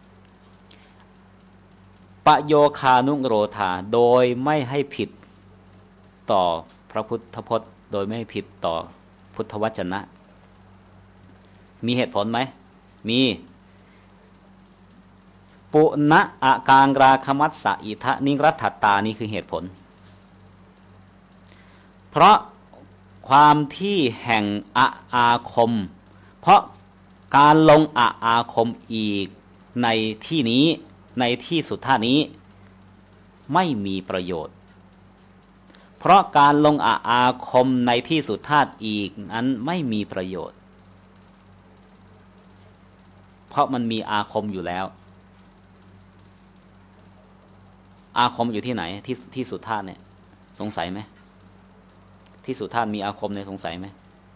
ปโยคานุโรธาโดยไม่ให้ผิดต่อพระพุทธพจน์โดยไม่ให้ผิดต่อพุทธวจนะมีเหตุผลไหมมีปุณะอะกางราคมัสสะอิทะนิรัตถัตตานี่คือเหตุผลเพราะความที่แห่งอะอาคมเพราะการลงอะอาคมอีกในที่นี้ในที่สุดท่านี้ไม่มีประโยชน์เพราะการลงอะอาคมในที่สุดธาตุอีกนั้นไม่มีประโยชน์เพราะมันมีอาคมอยู่แล้วอาคมอยู่ที่ไหนที่ที่สุดธาตุเนี่ยสงสัยไหมที่สุดธาตุมีอาคมเนี่ยสงสัยไหม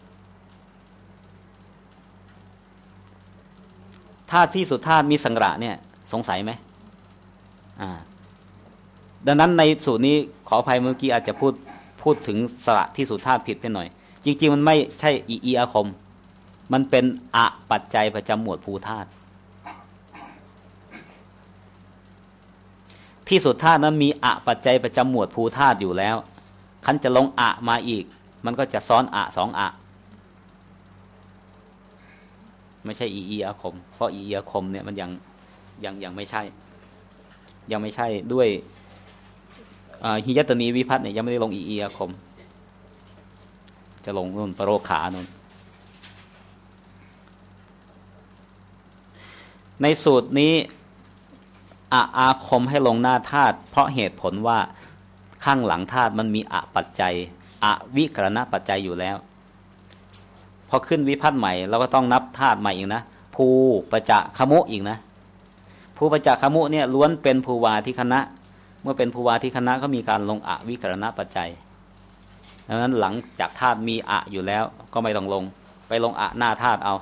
ธาตุที่สุดธาตุมีสังระเนี่ยสงสัยไหมอ่าดังนั้นในสูตรนี้ขออภัยเมื่อกี้อาจจะพูดพูดถึงสระที่สุดธาตุผิดไปหน่อยจริงๆมันไม่ใช่อีอีอาคมมันเป็นอะปัจจัยประจำหมวดภูธาตุที่สุดธาตุนั้นมีอะปัจจัยประจำหมวดภูธาตุอยู่แล้วคันจะลงอะมาอีกมันก็จะซ้อนอะสองอะไม่ใช่อีอีอาคมเพราะอีอีอาคมเนี่ยมันยังยังยังไม่ใช่ยังไม่ใช่ด้วยหิยัตตนีวิพัฒน์เนี่ยยังไม่ได้ลงอีอีอาคมจะลงนู่นปโรขานู่นในสูตรนี้อะอาคมให้ลงหน้าธาตุเพราะเหตุผลว่าข้างหลังธาตุมันมีอะปัจจัยอะวิกรณปัจจัยอยู่แล้วพอขึ้นวิพัฒน์ใหม่เราก็ต้องนับธาตุใหม่อีกนะภูปจะขมุอีกนะภูปจะขมุเนี่ยล้วนเป็นภูวาทิคณะเมื่อเป็นภูวาทิคณะก็มีการลงอะวิกรณปัจจัยดังนั้นหลังจากธาตุมีอะอยู่แล้วก็ไม่ต้องลงไปลงอะหน้าธาตุเอา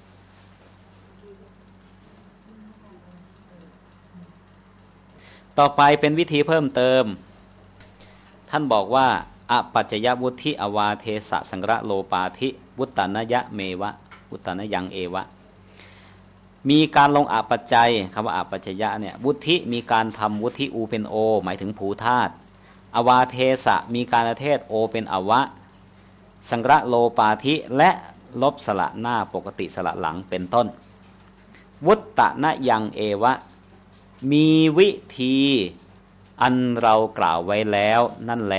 ต่อไปเป็นวิธีเพิ่มเติมท่านบอกว่าอปัจจยวุฒิอวาเทสะสังระโลปาธิวุตตานยะเมวะวุตตานยังเอวะมีการลงอปัจจัยคำว่าอปัจจยะเนี่ยวุฒิมีการทำวุฒิอูเป็นโอหมายถึงภูธาตุอวาเทสะมีการเทศโอเป็นอวะสังระโลปาธิและลบสระหน้าปกติสระหลังเป็นต้นวุตตานยังเอวะมีวิธีอันเรากล่าวไว้แล้วนั่นแล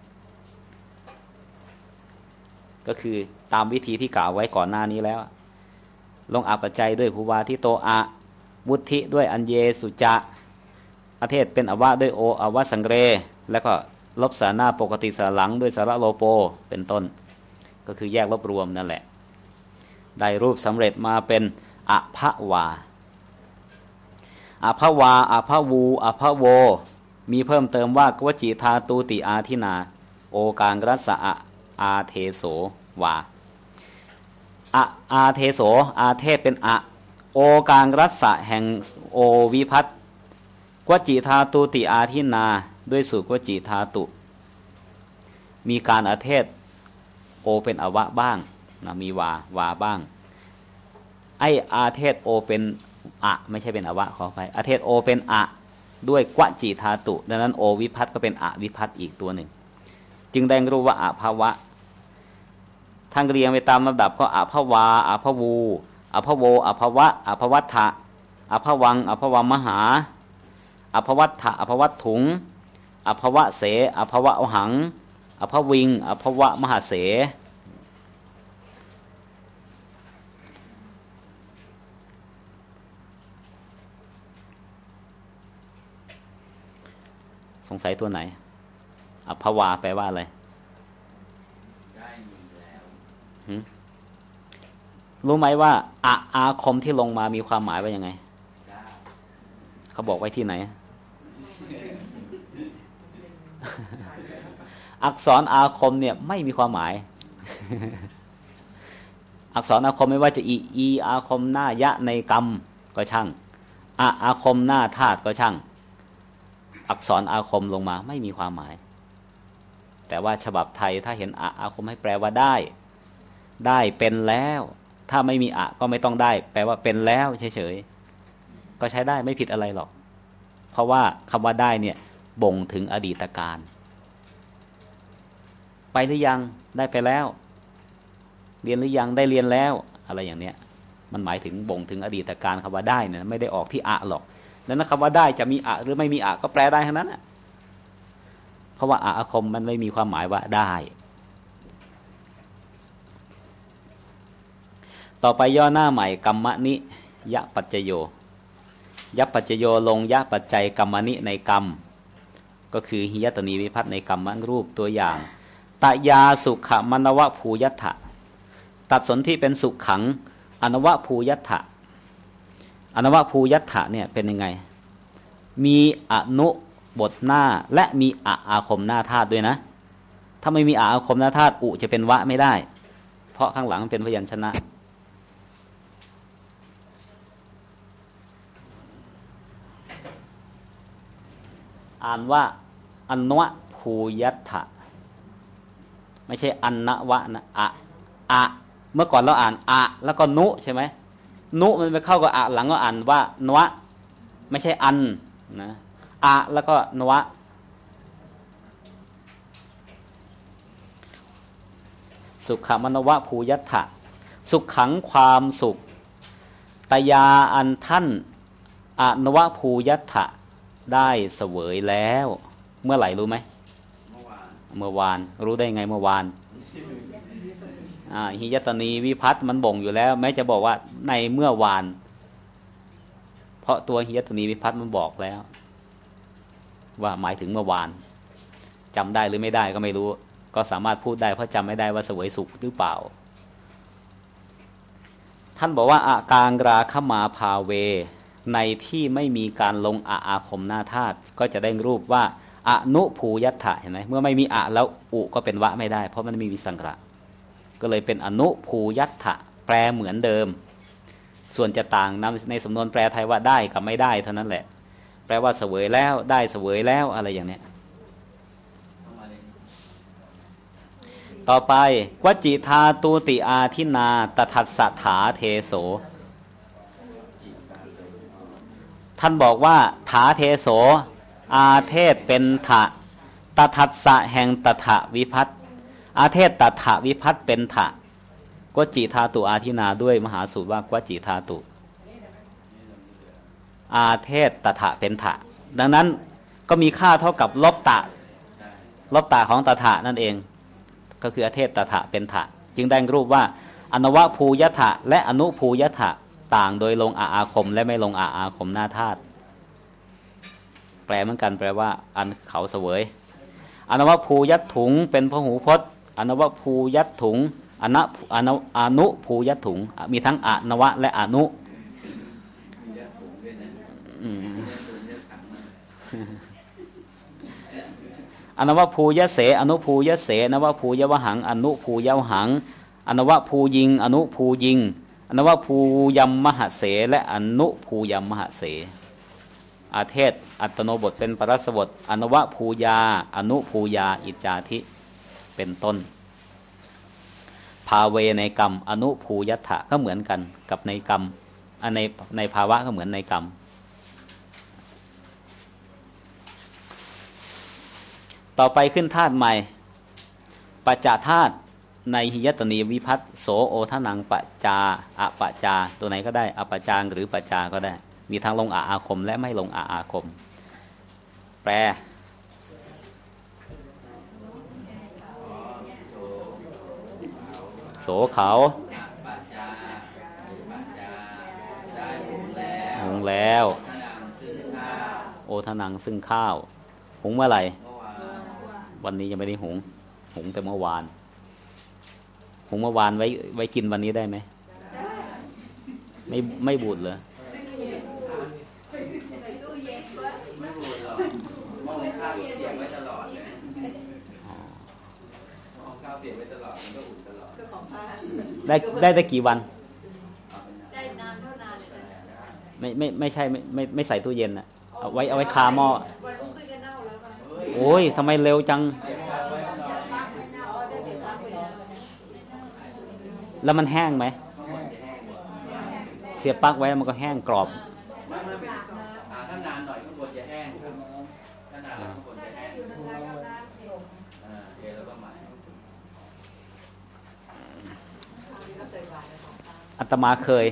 ก็คือตามวิธีที่กล่าวไว้ก่อนหน้านี้แล้วลงอปัจจัยด้วยภูวาทิโตอะวุฒิด้วยอัญเยสุจะอเทศเป็นอวะด้วยโออวะสังเรแล้วก็ลบสระหน้าปกติสระหลังด้วยสระโลโปเป็นต้นก็คือแยกลบรวมนั่นแหละได้รูปสำเร็จมาเป็นอภวาอภวาอภวูอภโวมีเพิ่มเติมว่ากวจิธาตูติอาทินาโอกางรัสสะอาเทโสวาอะอาเทโสอาเทศเป็นอะโอกางรัสสะแห่งโอวิพัตกวจิธาตูติอาทินาด้วยสูตรกวจิธาตุมีการอาเทศโอเป็นอวะบ้างนะมีวาวาบ้างไออาเทศโอเป็นอะไม่ใช่เป็นอวะขอไปอาเทศโอเป็นอะด้วยกวจิธาตุดังนั้นโอวิพัตก็เป็นอะวิพัตอีกตัวหนึ่งจึงได้รู้ว่าอะภาวะทางเรียงไปตามลำดับก็อะภวาอะภวูอะภโวอะภวะอะภวัฏฐะอะภวังอะภวมหาอะภวัฏฐะอะภวัฏถุงอะภวะเสอะภวะอหังอะภวิงอะภวะมหาเสสงสัยตัวไหนอภวาแปลว่าอะไรได้มีแล้วรู้ไหมว่าอะอาคมที่ลงมามีความหมายว่ายังไงเขาบอกไว้ที่ไหน อักษรอาคมเนี่ยไม่มีความหมาย อักษรอาคมไม่ว่าจะอีอีอาคมหน้ายะในกรรมก็ช่างอะอาคมหน้าธาตุก็ช่างอักษรอาคมลงมาไม่มีความหมายแต่ว่าฉบับไทยถ้าเห็นอะอาคมให้แปลว่าได้ได้เป็นแล้วถ้าไม่มีอะก็ไม่ต้องได้แปลว่าเป็นแล้วเฉยๆก็ใช้ได้ไม่ผิดอะไรหรอกเพราะว่าคำว่าได้เนี่ยบ่งถึงอดีตการไปหรือยังได้ไปแล้วเรียนหรือยังได้เรียนแล้วอะไรอย่างเนี้ยมันหมายถึงบ่งถึงอดีตการคำว่าได้เนี่ยไม่ได้ออกที่อะหรอกดังนั้นคำว่าได้จะมีอะหรือไม่มีอะก็แปลได้ทั้งนั้นนะเพราะว่าอะอาคมมันไม่มีความหมายว่าได้ต่อไปย่อหน้าใหม่กัมมะนิยะปัจจโยยะปัจจโยลงยะปัจจัยกัมมะนิในกรรมก็คือหิยตนีวิภัตในกรรมรูปตัวอย่างตยาสุขมนวะภูยัตถะตัดสนที่เป็นสุขขังอนวะภูยัตถะอนวะภูยัตถะเนี่ยเป็นยังไงมีอนุบทหน้าและมีอะอาคมหน้าธาตุด้วยนะถ้าไม่มีอะอาคมหน้าธาตุอุจะเป็นวะไม่ได้เพราะข้างหลังมันเป็นพยัญชนะอ่านว่าอันวะภูยัตถะไม่ใช่อันนวะนะอะอะเมื่อก่อนเราอ่านอะแล้วก็นุใช่ไหมนุมันไปเข้ากับอะหลังก็อ่านว่านวะไม่ใช่อันนะอะแล้วก็นวะสุขมนวะภูยัตถะสุขขังความสุขตยาอันท่านอนวะภูยัตถะได้เสวยแล้วเมื่อไหร่รู้ไหมเมื่อวานเมื่อวานรู้ได้ไงเมื่อวานอ่าหิยตนีวิภัตมันบ่งอยู่แล้วแม้จะบอกว่าในเมื่อวานเพราะตัวหิยตนีวิภัตมันบอกแล้วว่าหมายถึงเมื่อวานจำได้หรือไม่ได้ก็ไม่รู้ก็สามารถพูดได้เพราะจำไม่ได้ว่าเสวยสุขหรือเปล่าท่านบอกว่าอากางราคมาภาเวในที่ไม่มีการลงอะอาคมหน้าธาตุก็จะได้รูปว่าอนุภูยัตถะเห็นไหมเมื่อไม่มีอะแล้วอุก็เป็นวะไม่ได้เพราะมันมีวิสังขะก็เลยเป็นอนุภูยัตถะแปลเหมือนเดิมส่วนจะต่างในสำนวนแปลไทยว่าได้กับไม่ได้เท่านั้นแหละแปลว่าเสวยแล้วได้เสวยแล้วอะไรอย่างเนี้ยต่อไปวจิธาตูติอาทินาตทัสสถาเทโสท่านบอกว่าถาเทโสอาเทศเป็นถะตทัสสะแห่งตถะวิภัตอาเทศตถะวิภัตเป็นถะกวจิธาตุอาทินาด้วยมหาสูตรว่ากวจิธาตุอาเทศตถะเป็นถะดังนั้นก็มีค่าเท่ากับลบตะลบตะของตถะนั่นเองก็คืออาเทศตถะเป็นถะจึงได้รูปว่าอนวะภูยัตถะและอนุภูยัตถะต่างโดยลงอะอาคมและไม่ลงอะอาคมหน้าธาตุแปลเหมือนกันแปลว่าอันเขาเสวยอนวะภูยัตถุงเป็นพหูพจน์อนวะภูยัตถุงอนะอนุอนุภูยัตถุงมีทั้งอนวะและอนุอนวะภูยะเสอนุภูยะเสอนวะภูยวหังอนุภูยวหังอนวะภูยิงอนุภูยิงอนวะภูยัมมหเสและอนุภูยัมมหเสอาเทศอัตโนบทเป็นปรัสบทอนวะภูยาอนุภูยาอิจจาธิเป็นต้นภาเวในกรรมอนุภูยัตถะก็เหมือนกันกับในกรรมในในภาวะก็เหมือนในกรรมต่อไปขึ้นธาตุใหม่ปัจจธาตุในหิยตนีวิภัตโสโอทนังปัจจาอะปัจจาตัวไหนก็ได้อปัจจางหรือปัจจาก็ได้มีทั้งลงอะอาคมและไม่ลงอะอาคมแปลโสเขาหุงแล้วโอทนังซึ่งข้าวหุงเมื่อไหร่วันนี้ยังไม่ได้หุงหุงแต่เมื่อวานหุงเมื่อวานไว้ไว้กินวันนี้ได้ไหมไม่ไม่บูดเหรอได้ได้ได้กี่วันได้นานเท่านานเลยไม่ไม่ไม่ใช่ไม่ไม่ไม่ใส่ตู้เย็นนะเอาไว้เอาไว้คาหม้อโอ้ยทำไมเร็วจังแล้วมันแห้งไหมเสียบปลั๊กไว้มันก็แห้งกรอบถ้านานหน่อยข้างบนจะแห้งครับถ้านานข้างบนจะแห้งเทแล้วก็ใหม่อาตมาเคย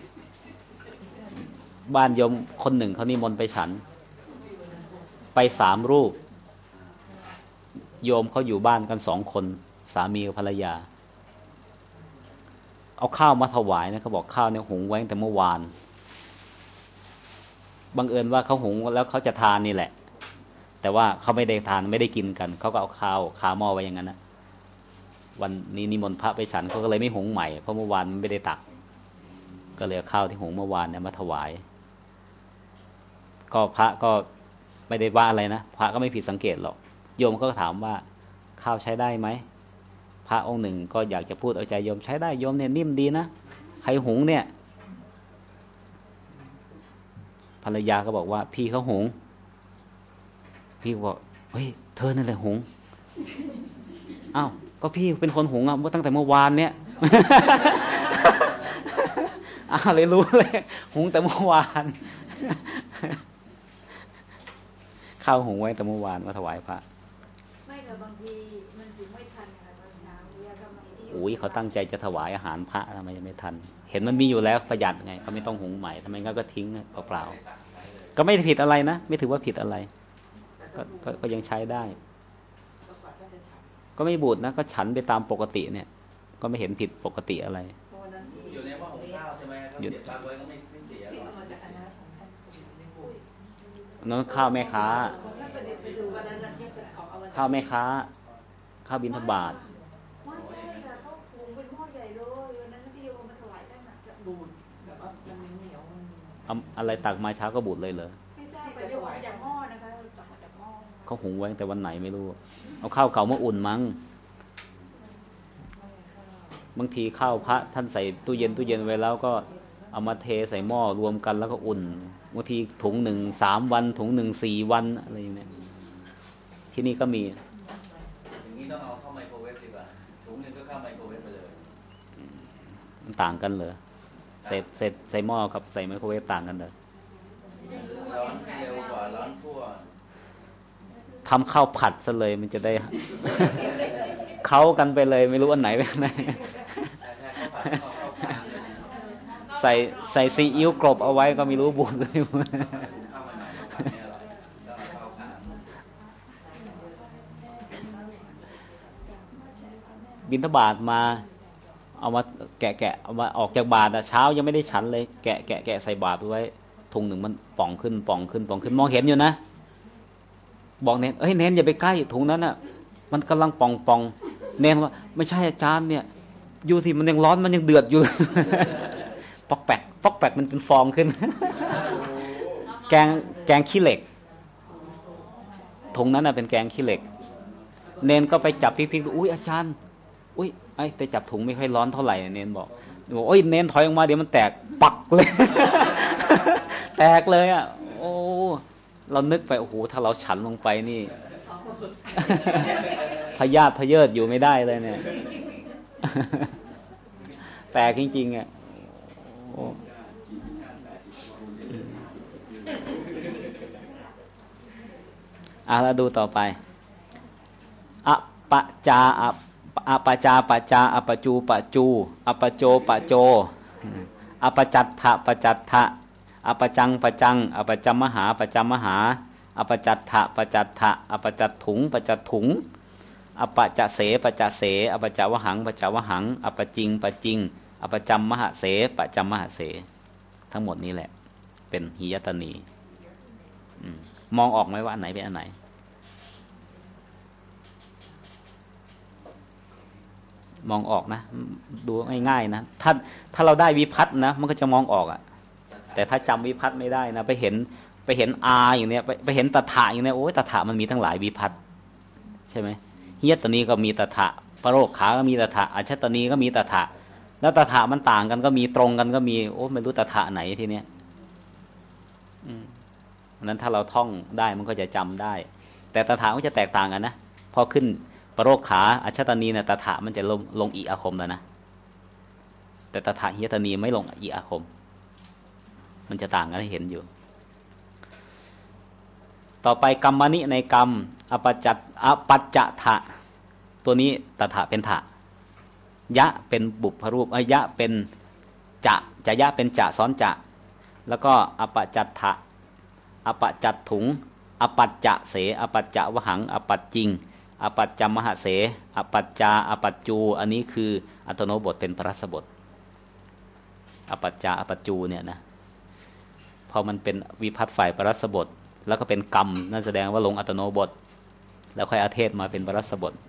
บ้านโยมคนหนึ่งเขานิมนต์ไปฉันไปสามรูปโยมเขาอยู่บ้านกันสองคนสามีกับภรรยาเอาข้าวมาถวายนะเขาบอกข้าวเนี่ยหุงไว้ตั้งแต่เมื่อวานบังเอิญว่าเขาหุงแล้วเขาจะทานนี่แหละแต่ว่าเขาไม่ได้ทานไม่ได้กินกันเขาก็เอาข้าวคาหม้อไว้อย่างนั้นนะวันนี้นิมนต์พระไปฉันเขาก็เลยไม่หุงใหม่เพราะเมื่อวานไม่ได้ตักก็เลยข้าวที่หุงเมื่อวานเนี่ยมาถวายก็พระก็ไม่ได้ว่าอะไรนะพระก็ไม่ผิดสังเกตหรอกโยมก็ถามว่าข้าวใช้ได้ไหมพระองค์หนึ่งก็อยากจะพูดเอาใจโยมใช้ได้โยมเนี่ยนิ่มดีนะใครหุงเนี่ยภรรยาก็บอกว่าพี่เขาหุงพี่บอกเฮ้ยเธอนั่นแหละหุงอ้าวก็พี่เป็นคนหุงอ่ะตั้งแต่เมื่อวานเนี่ยอ้าวเลยรู้เลยหุงแต่เมื่อวานข้าวหุงไว้แต่เมื่อวานมาถวายพระไม่แต่บางทีมันถึงไม่ทันอะไรบางเช้าเนี่ยก็บางทีอุ้ยเขาตั้งใจจะถวายอาหารพระทำไมจะไม่ทันเห็นมันมีอยู่แล้วประหยัดไงเขาไม่ต้องหุงใหม่ทำไมงั้นก็ทิ้งเปล่าๆก็ไม่ผิดอะไรนะไม่ถือว่าผิดอะไรก็ก็ก็ยังใช้ได้ก็ไม่บูดนะก็ฉันไปตามปกติเนี่ยก็ไม่เห็นผิดปกติอะไรอยู่ในหม้อหุงข้าวใช่ไหมครับเสียบปลั๊กไว้ก็ไม่ไม่เสียหรอกน้องข้าวแม่ค้าข้าวแม่ค้าข้าวบิณฑบาตไม่ใช่ค่ะเขาหุงเป็นหม้อใหญ่เลยวันนั้นที่โยมมาถวายท่านน่ะจะบูดแบบว่ามันเหนียวมันอะไรตักมาเช้าก็บูดเลยเหรอไม่ใช่ไปถวายจากหม้อนะคะตักมาจากหม้อเขาหุงไว้แต่วันไหนไม่รู้เอาข้าวเก่ามาอุ่นมั้งบางทีข้าวพระท่านใส่ตู้เย็นตู้เย็นไว้แล้วก็เอามาเทใส่หม้อรวมกันแล้วก็อุ่นบางทีถุงหนึ่งสามวันถุงหนึ่งสี่วันอะไรอย่างเงี้ยที่นี่ก็มีอย่างนี้ต้องเอาเข้าไมโครเวฟดีกว่าถุงนึงก็เข้าไมโครเวฟไปเลยมันต่างกันเหรอใส่ใส่ใส่หม้อกับใส่ไมโครเวฟต่างกันเหรอร้อนเร็วกว่าร้อนทั่วทำข้าวผัดซะเลยมันจะได้ เข้ากันไปเลยไม่รู้อันไหนเป็นไหนใส่ใส่ซีอิ๊วกรบเอาไว้ก็ไม่รู้บุญเลยบิณฑบาตมาเอามาแกะแกะเอามาออกจากบาตรเช้ายังไม่ได้ฉันเลยแกะแกะแกะใส่บาตรไว้ถุงหนึ่งมันป่องขึ้นป่องขึ้นป่องขึ้นมองเห็นอยู่นะบอกเน้นเอ้ยเน้นอย่าไปใกล้ถุงนั้นน่ะมันกำลังป่องป่องเน้นว่าไม่ใช่อาจารย์เนี่ยอยู่ที่มันยังร้อนมันยังเดือดอยู่ปอกแปกปอกแปกมันเป็นฟองขึ้นแกงแกงขี้เหล็กถุงนั้นน่ะเป็นแกงขี้เหล็กเน้นก็ไปจับพลิกๆอุ้ยอาจารย์อุ้ยไอ้แต่จับถุงไม่ค่อยร้อนเท่าไหร่เน้นบอกบอกโอ้ยเน้นถอยออกมาเดี๋ยวมันแตกปักเลยแตกเลยอ่ะโอ้เรานึกไปโอ้โหถ้าเราฉันลงไปนี่พยาธิพเยิดอยู่ไม่ได้เลยเนี่ยแตกจริงๆอ่ะอ่ะเราดูต่อไปอะปะจาอะอะปะจาปะจาอะปะจูปะจูอะปะโจปะโจอะปะจัตถะปะจัตถะอปจังปจังอปจัมมหาปจัมมหาอปจัตถะปจัตถะอปจัตถุงปจัตถุงอปจะเสปจะเสอปจาวหังปจาวหังอปจิงปจิงอปจัมมหเสปจัมมหเสทั้งหมดนี้แหละเป็นหิยตนีมองออกไหมว่าอันไหนเป็นอันไหนมองออกนะดูง่ายๆนะถ้าถ้าเราได้วิพัฒน์นะมันก็จะมองออกอ่ะแต่ถ้าจำวิพัฒน์ไม่ได้นะไปเห็นไปเห็นอาอย่างเนี้ยไปไปเห็นตถะอย่างเนี้ยโอ้ยตถะมันมีทั้งหลายวิพัฒน์ใช่ไหมเฮียตนีก็มีตถะปโรคขาก็มีตถะอัจฉตนีก็มีตถะแล้วตถะมันต่างกันก็มีตรงกันก็มีโอ้ไม่รู้ตถะไหนทีเนี้ยอืมนั้นถ้าเราท่องได้มันก็จะจำได้ แต่ตถะก็จะแตกต่างกันนะพอขึ้นปโรคขาอัจฉตนีเนี่ยตถะมันจะลงลงอีอาคมแล้วนะแต่ตถะเฮียตนีไม่ลงอีอาคมมันจะต่างกันให้เห็นอยู่ต่อไปกรรมนิในกรรมอปจัตอปัจจะทะตัวนี้ตถะเป็นทะยะเป็นบุพรูปอายะเป็นจะจะยะเป็นจะซ้อนจะแล้วก็อปจัตถะอปจัตถุงอปัจจะเสอปัจจะวหังอปัจจิงอปัจจมหเสอปัจจาอปัจจูอันนี้คืออัตโนบทเป็นพระสบทอปัจจาอปัจจูเนี่ยนะพอมันเป็นวิภัตฝ่ายปรัสบทแล้วก็เป็นกรรมนั่นแสดงว่าลงอัตโนบทแล้วค่อยอาเทศมาเป็นปรัสบท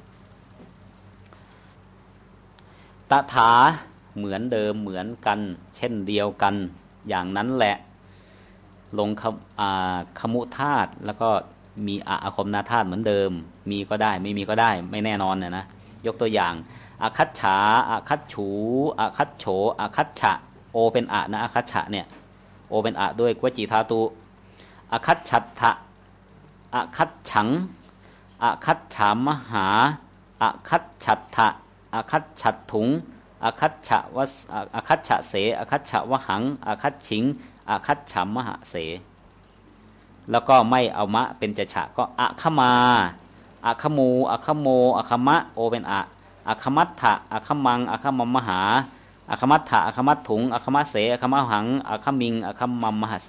ตถาเหมือนเดิมเหมือนกันเช่นเดียวกันอย่างนั้นแหละลงคมุธาตุแล้วก็มีอะอาคมนาธาตุเหมือนเดิมมีก็ได้ไม่มีก็ได้ไม่แน่นอนนะนะยกตัวอย่างอาคัจฉาอาคัจฉูอาคัจโฉอาคัจฉะโอเป็นอะนะอาคัจฉะเนี่ยโอเป็นอะด้วยกวจิธาตุอาคัจฉัตถะอาคัจฉังอาคัจฉามหาอาคัจฉัตถะอาคัจฉัตถุงอาคัจฉะวะอาคัจฉะเสอาคัจฉะวหังอาคัจฉิงอาคัจฉามหาเสแล้วก็ไม่เอามะเป็นจะฉะก็อะขมาอะขมูอะขโมอะขมะโอเป็นอะอะขมัตถะอะขมังอะขมัมมหาอะขมัตถะอะขมัตถุงอะขมะเสอะขมะหังอะขมิงอะขมัมมหาเส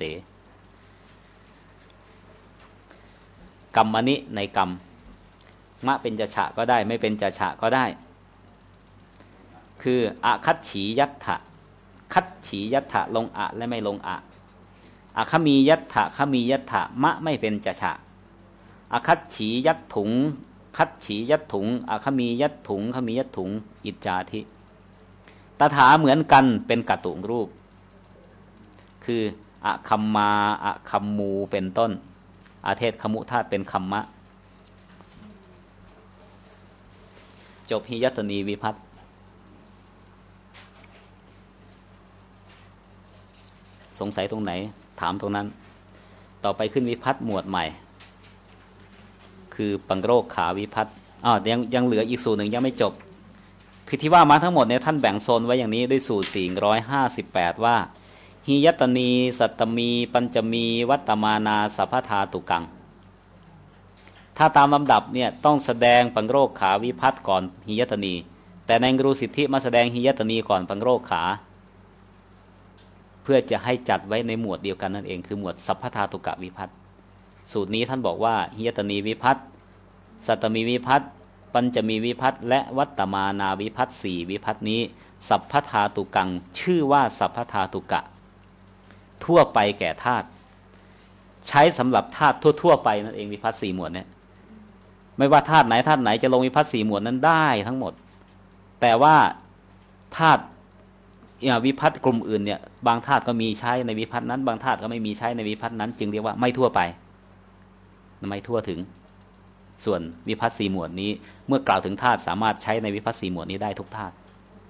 กรรมนิในกรรมมะเป็นจะฉะก็ได้ไม่เป็นจะฉะก็ได้คืออะคัจฉียัตถะคัจฉียัตถะลงอะและไม่ลงอะอะขมียัตถะขมียัตถะมะไม่เป็นจะฉะอะคัจฉียัตถุงคัจฉียัตถุงอะขมียัตถุงขมียัตถุงอิจจาธิตถาเหมือนกันเป็นกัตตุรูปคืออะคัมมาอะคัมมูเป็นต้นอาเทศขมุธาตุเป็นคัมมะจบหิยัตตนีวิภัตสงสัยตรงไหนถามตรงนั้นต่อไปขึ้นวิภัตหมวดใหม่คือปังโรคขาวิภัตอ้าวยังยังเหลืออีกสูตรหนึ่งยังไม่จบคือที่ว่ามาทั้งหมดเนี่ยท่านแบ่งโซนไว้อย่างนี้ด้วยสูตรสี่ร้อยห้าสิบแปดว่าหิยัตตนีสัตตมีปัญจมีวัตตมานาสัพพทาตุกังถ้าตามลำดับเนี่ยต้องแสดงปังโรคขาวิภัตก่อนหิยัตตนีแต่ในกรุสิทธิมาแสดงหิยัตตนีก่อนปังโรคขาเพื่อจะให้จัดไว้ในหมวดเดียวกันนั่นเองคือหมวดสัพพทาตุกะวิภัตสูตรนี้ท่านบอกว่าหิยัตตนีวิภัตสัตตมีวิภัตปัญจมีวิภัตและวัตตมานาวิภัตสี่วิภัตนี้สัพพทาตุกังชื่อว่าสัพพทาตุกะทั่วไปแก่ธาตุใช้สำหรับธาตุทั่วๆไปนั่นเองวิภัตสี่หมวดเนี่ยไม่ว่าธาตุไหนธาตุไหนจะลงวิภัตสี่หมวดนั้นได้ทั้งหมดแต่ว่าธาตุวิภัตกลุ่มอื่นเนี่ยบางธาตุก็มีใช้ในวิภัตนั้นบางธาตุก็ไม่มีใช้ในวิภัตนั้นจึงเรียกว่าไม่ทั่วไปไม่ทั่วถึงส่วนวิภัตสี่หมวดนี้เมื่อกล่าวถึงธาตุสามารถใช้ในวิภัตสี่หมวดนี้ได้ทุกธาตุ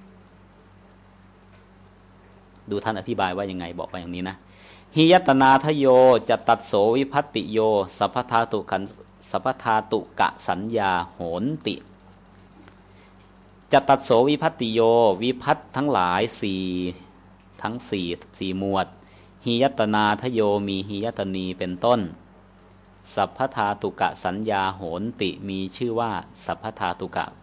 ดูท่านอธิบายว่ายังไงบอกไปอย่างนี้นะหิยัตนาทโยจะตัดโสวิภัตติโยสัพพทาตุขันสัพพทาตุกะสัญญาโหนติจะตัดโสวิภัตติโยวิภัตทั้งหลายสี่ทั้งสี่สี่หมวดหิยัตนาทโยมีหิยัตนีเป็นต้นสัพพทาตุกะสัญญาโหนติมีชื่อว่าสัพพทาตุกะ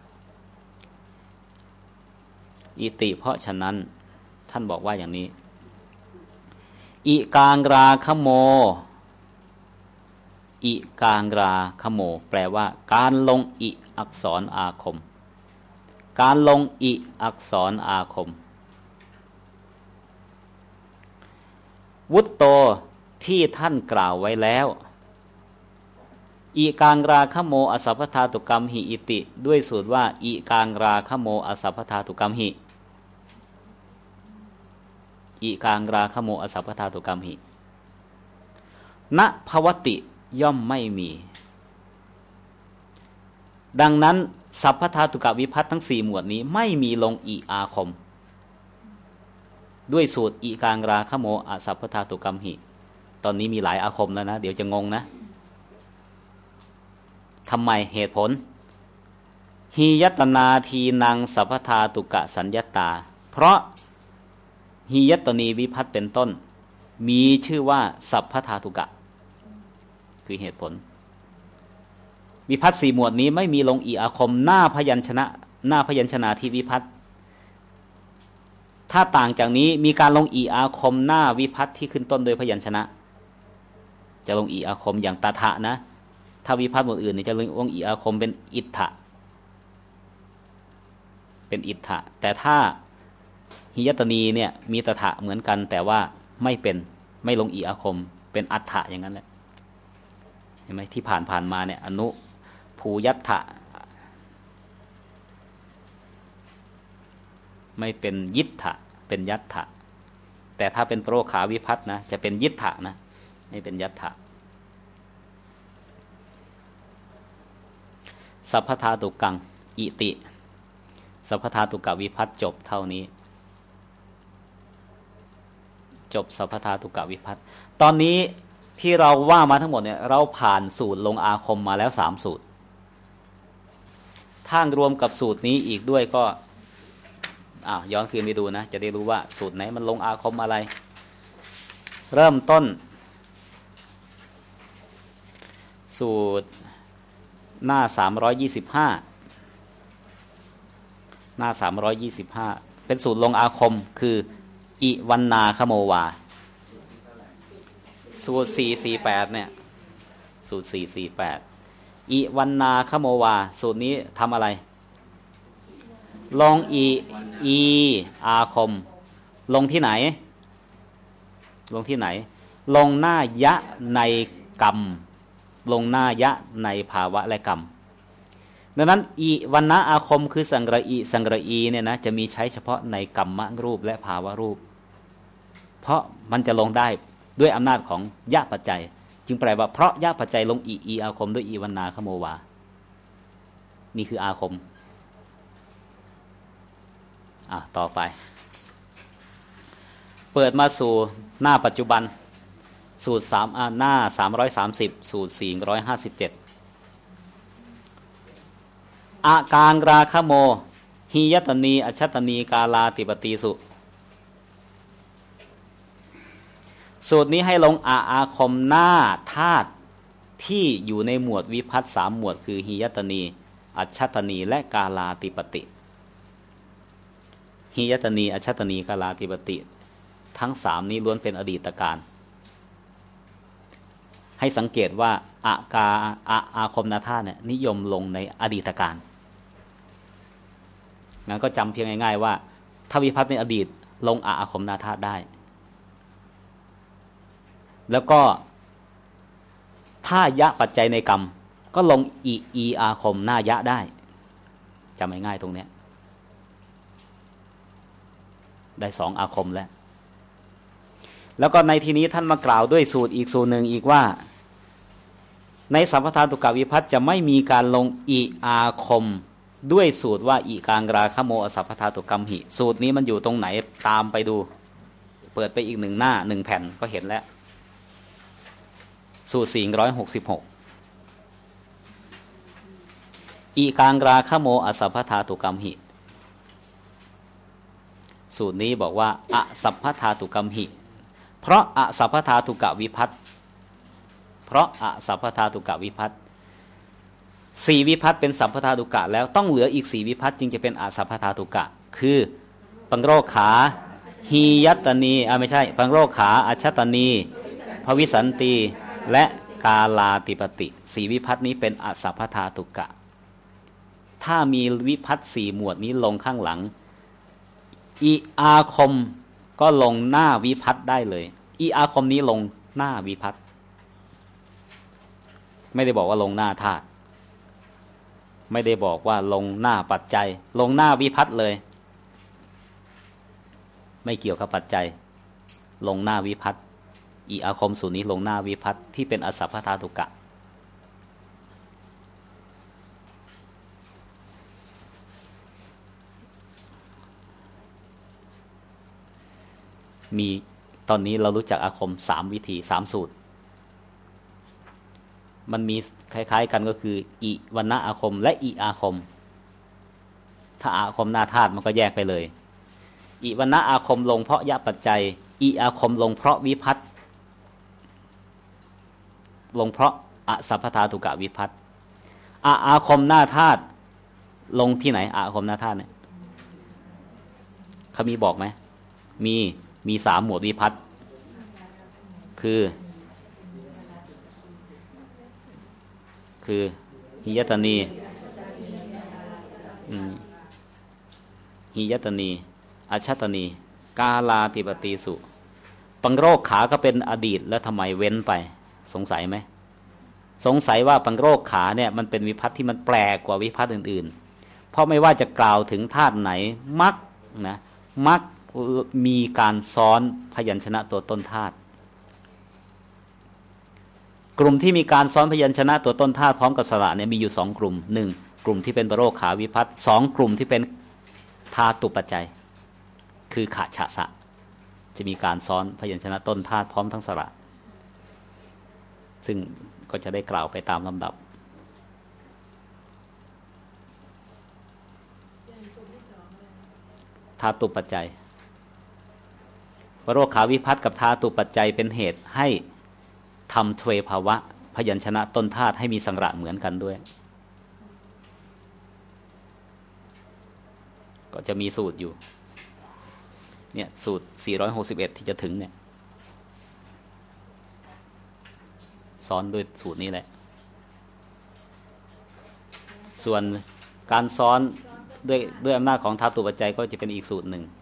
อิติเพราะฉะนั้นท่านบอกว่าอย่างนี้อิกางราคโมอิกางราคโมแปลว่าการลงอิอักษรอาคมการลงอิอักษรอาคมวุตโตที่ท่านกล่าวไว้แล้วอิกางราคโมอสัพพทาตุกัมหิอิติด้วยสูตรว่าอิกางราคโมอสัพพทาตุกัมหิอิกางราคโมอสัพพทาตุกัมหิณภวติย่อมไม่มีดังนั้นสัพพทาตุกะวิภัตทั้งสี่หมวดนี้ไม่มีลงอิอาคมด้วยสูตรอิกางราคโมอสัพพทาตุกัมหิตอนนี้มีหลายอาคมแล้วนะเดี๋ยวจะงงนะทำไมเหตุผลหิยัตนาทีนังสัพพทาตุกะสัญญตาเพราะหิยัตนีวิภัตเป็นต้นมีชื่อว่าสัพพทาตุกะคือเหตุผลวิภัตสี่หมวดนี้ไม่มีลงอีอาคมหน้าพยัญชนะหน้าพยัญชนะที่วิภัตถ้าต่างจากนี้มีการลงอีอาคมหน้าวิภัตที่ขึ้นต้นโดยพยัญชนะจะลงอีอาคมอย่างตถะนะถ้าวิภัตหมวดอื่นนี่จะลงอีอาคมเป็นอิทธะเป็นอิทธะแต่ถ้าหิยตนีเนี่ยมีตถะเหมือนกันแต่ว่าไม่เป็นไม่ลงอีอาคมเป็นอัฏฐะอย่างนั้นแหละเห็นไหมที่ผ่านผ่านมาเนี่ยอนุภูยัตถะไม่เป็นยิทธะเป็นยัตถะแต่ถ้าเป็นโปรขาวิพัตนะจะเป็นยิทธะนะไม่เป็นยัตถะสัพพทาตุกังอิติสัพพทาตุกวิพัตจบเท่านี้จบสัพพทาตุกวิพัตตอนนี้ที่เราว่ามาทั้งหมดเนี่ยเราผ่านสูตรลงอาคมมาแล้วสามสูตรถ้ารวมกับสูตรนี้อีกด้วยก็อ้าวย้อนคืนไปดูนะจะได้รู้ว่าสูตรไหนมันลงอาคมอะไรเริ่มต้นสูตรหน้าสามร้อยยี่สิบห้าหน้าสามร้อยยี่สิบห้าเป็นสูตรลงอาคมคืออิวันนาคโมวาสูตรสี่สี่แปดเนี่ยสูตรสี่สี่แปดอิวันนาคโมวาสูตรนี้ทำอะไรลงอีอีอาคมลงที่ไหนลงที่ไหนลงหน้ายะในกรรมลงหน้ายะในภาวะและกรรมดังนั้นอีวันนะอาคมคือสังกระอีสังกระอีเนี่ยนะจะมีใช้เฉพาะในกรรมรูปและภาวะรูปเพราะมันจะลงได้ด้วยอำนาจของยะปัจจัยจึงแปลว่าเพราะยะปัจจัยลงอีอีอาคมด้วยอีวันนาคโมวานี่คืออาคมอ่ะต่อไปเปิดมาสู่หน้าปัจจุบันสูตรสามอ่าหน้าสามร้อยสามสิบสูตรสี่ร้อยห้าสิบเจ็ดอากางราคโมหิยตนีอชัตนีกาลาติปติสุสูตรนี้ให้ลงอาอาคมหน้าธาตุที่อยู่ในหมวดวิภัตสามหมวดคือหิยตนีอชัตนีและกาลาติปติหิยตนีอชัตนีกาลาติปติทั้งสามนี้ล้วนเป็นอดีตการให้สังเกตว่าอากาอาอาคมนาธาตุเนี่ยนิยมลงในอดีตการงั้นก็จำเพียงง่ายๆว่าถ้าวิภัตในอดีตลงอาอาคมนาธาตุได้แล้วก็ถ้ายะปัจจัยในกรรมก็ลงอีอีอาคมหน้ายะได้จำง่ายๆตรงเนี้ยได้สองอาคมแล้วแล้วก็ในทีนี้ท่านมากล่าวด้วยสูตรอีกสูตรหนึ่งอีกว่าในสัมปทานตุกวิภัตจะไม่มีการลงอีอาคมด้วยสูตรว่าอีกางราคโมอสัพพทาตุกัมหิสูตรนี้มันอยู่ตรงไหนตามไปดูเปิดไปอีกหนึ่งหน้าหนึ่งแผ่นก็เห็นแล้วสูตรสี่ร้อยหกสิบหกอีกางราคโมอสัพพทาตุกัมหิสูตรนี้บอกว่าอสัพพทาตุกัมหิเพราะอสัพพทาตุกวิภัตเพราะอสัพพทาตุกวิภัตสี่วิภัตเป็นสัพพทาตุกะแล้วต้องเหลืออีกสี่วิภัตจึงจะเป็นอสัพพทาตุกะคือปังโรขาหียัตตนีอ่าไม่ใช่ปังโรขาอัชชตนีภวิสันตีและกาลาติปติสี่วิภัตนี้เป็นอสัพพทาตุกะถ้ามีวิภัตสี่หมวดนี้ลงข้างหลังอีอาคมก็ลงหน้าวิภัตได้เลยอีอาคมนี้ลงหน้าวิภัตไม่ได้บอกว่าลงหน้าธาตุไม่ได้บอกว่าลงหน้าปัจจัยลงหน้าวิภัตเลยไม่เกี่ยวกับปัจจัยลงหน้าวิภัตอีอาคมสูตรนี้ลงหน้าวิภัตที่เป็นอสัพพทาตุกะมีตอนนี้เรารู้จักอาคมสามวิธีสามสูตรมันมีคล้ายๆกันก็คืออิวันนะอาคมและอิอาคมถ้าอาคมหน้าธาตุมันก็แยกไปเลยอิวันนะอาคมลงเพราะยะปัจจัยอิอาคมลงเพราะวิภัตลงเพราะอสัพพทาตุกะวิภัตอาอาคมหน้าธาตุลงที่ไหนอาคมหน้าธาตุเนี่ยเขามีบอกไหมมีมีสามหมวดวิภัตคือคือหิยตนีหิยตนีอัชชตนีกาลาธิปติสุปังโรคขาก็เป็นอดีตแล้วทำไมเว้นไปสงสัยไหมสงสัยว่าปังโรคขาเนี่ยมันเป็นวิภัตที่มันแปลกกว่าวิภัตอื่นๆเพราะไม่ว่าจะกล่าวถึงธาตุไหนมักนะมักมีการซ้อนพยัญชนะตัวต้นธาตุกลุ่มที่มีการซ้อนพยัญชนะตัวต้นธาตุพร้อมกับสระเนี่ยมีอยู่สองกลุ่มหนึ่งกลุ่มที่เป็นปโรคขาวิภัตสองกลุ่มที่เป็นธาตุปัจจัยคือขะฉะสะจะมีการซ้อนพยัญชนะต้นธาตุพร้อมทั้งสระซึ่งก็จะได้กล่าวไปตามลำดับธาตุปัจจัยปโรคขาวิภัตกับธาตุปัจจัยเป็นเหตุให้ทำทเวภาวะพยัญชนะต้นธาตุให้มีสังระเหมือนกันด้วยก็จะมีสูตรอยู่เนี่ยสูตรสี่ร้อยหกสิบเอ็ดที่จะถึงเนี่ยซ้อนด้วยสูตรนี้แหละส่วนการซ้อนด้วยด้วยอำนาจของธาตุปัจจัยก็จะเป็นอีกสูตรหนึ่ง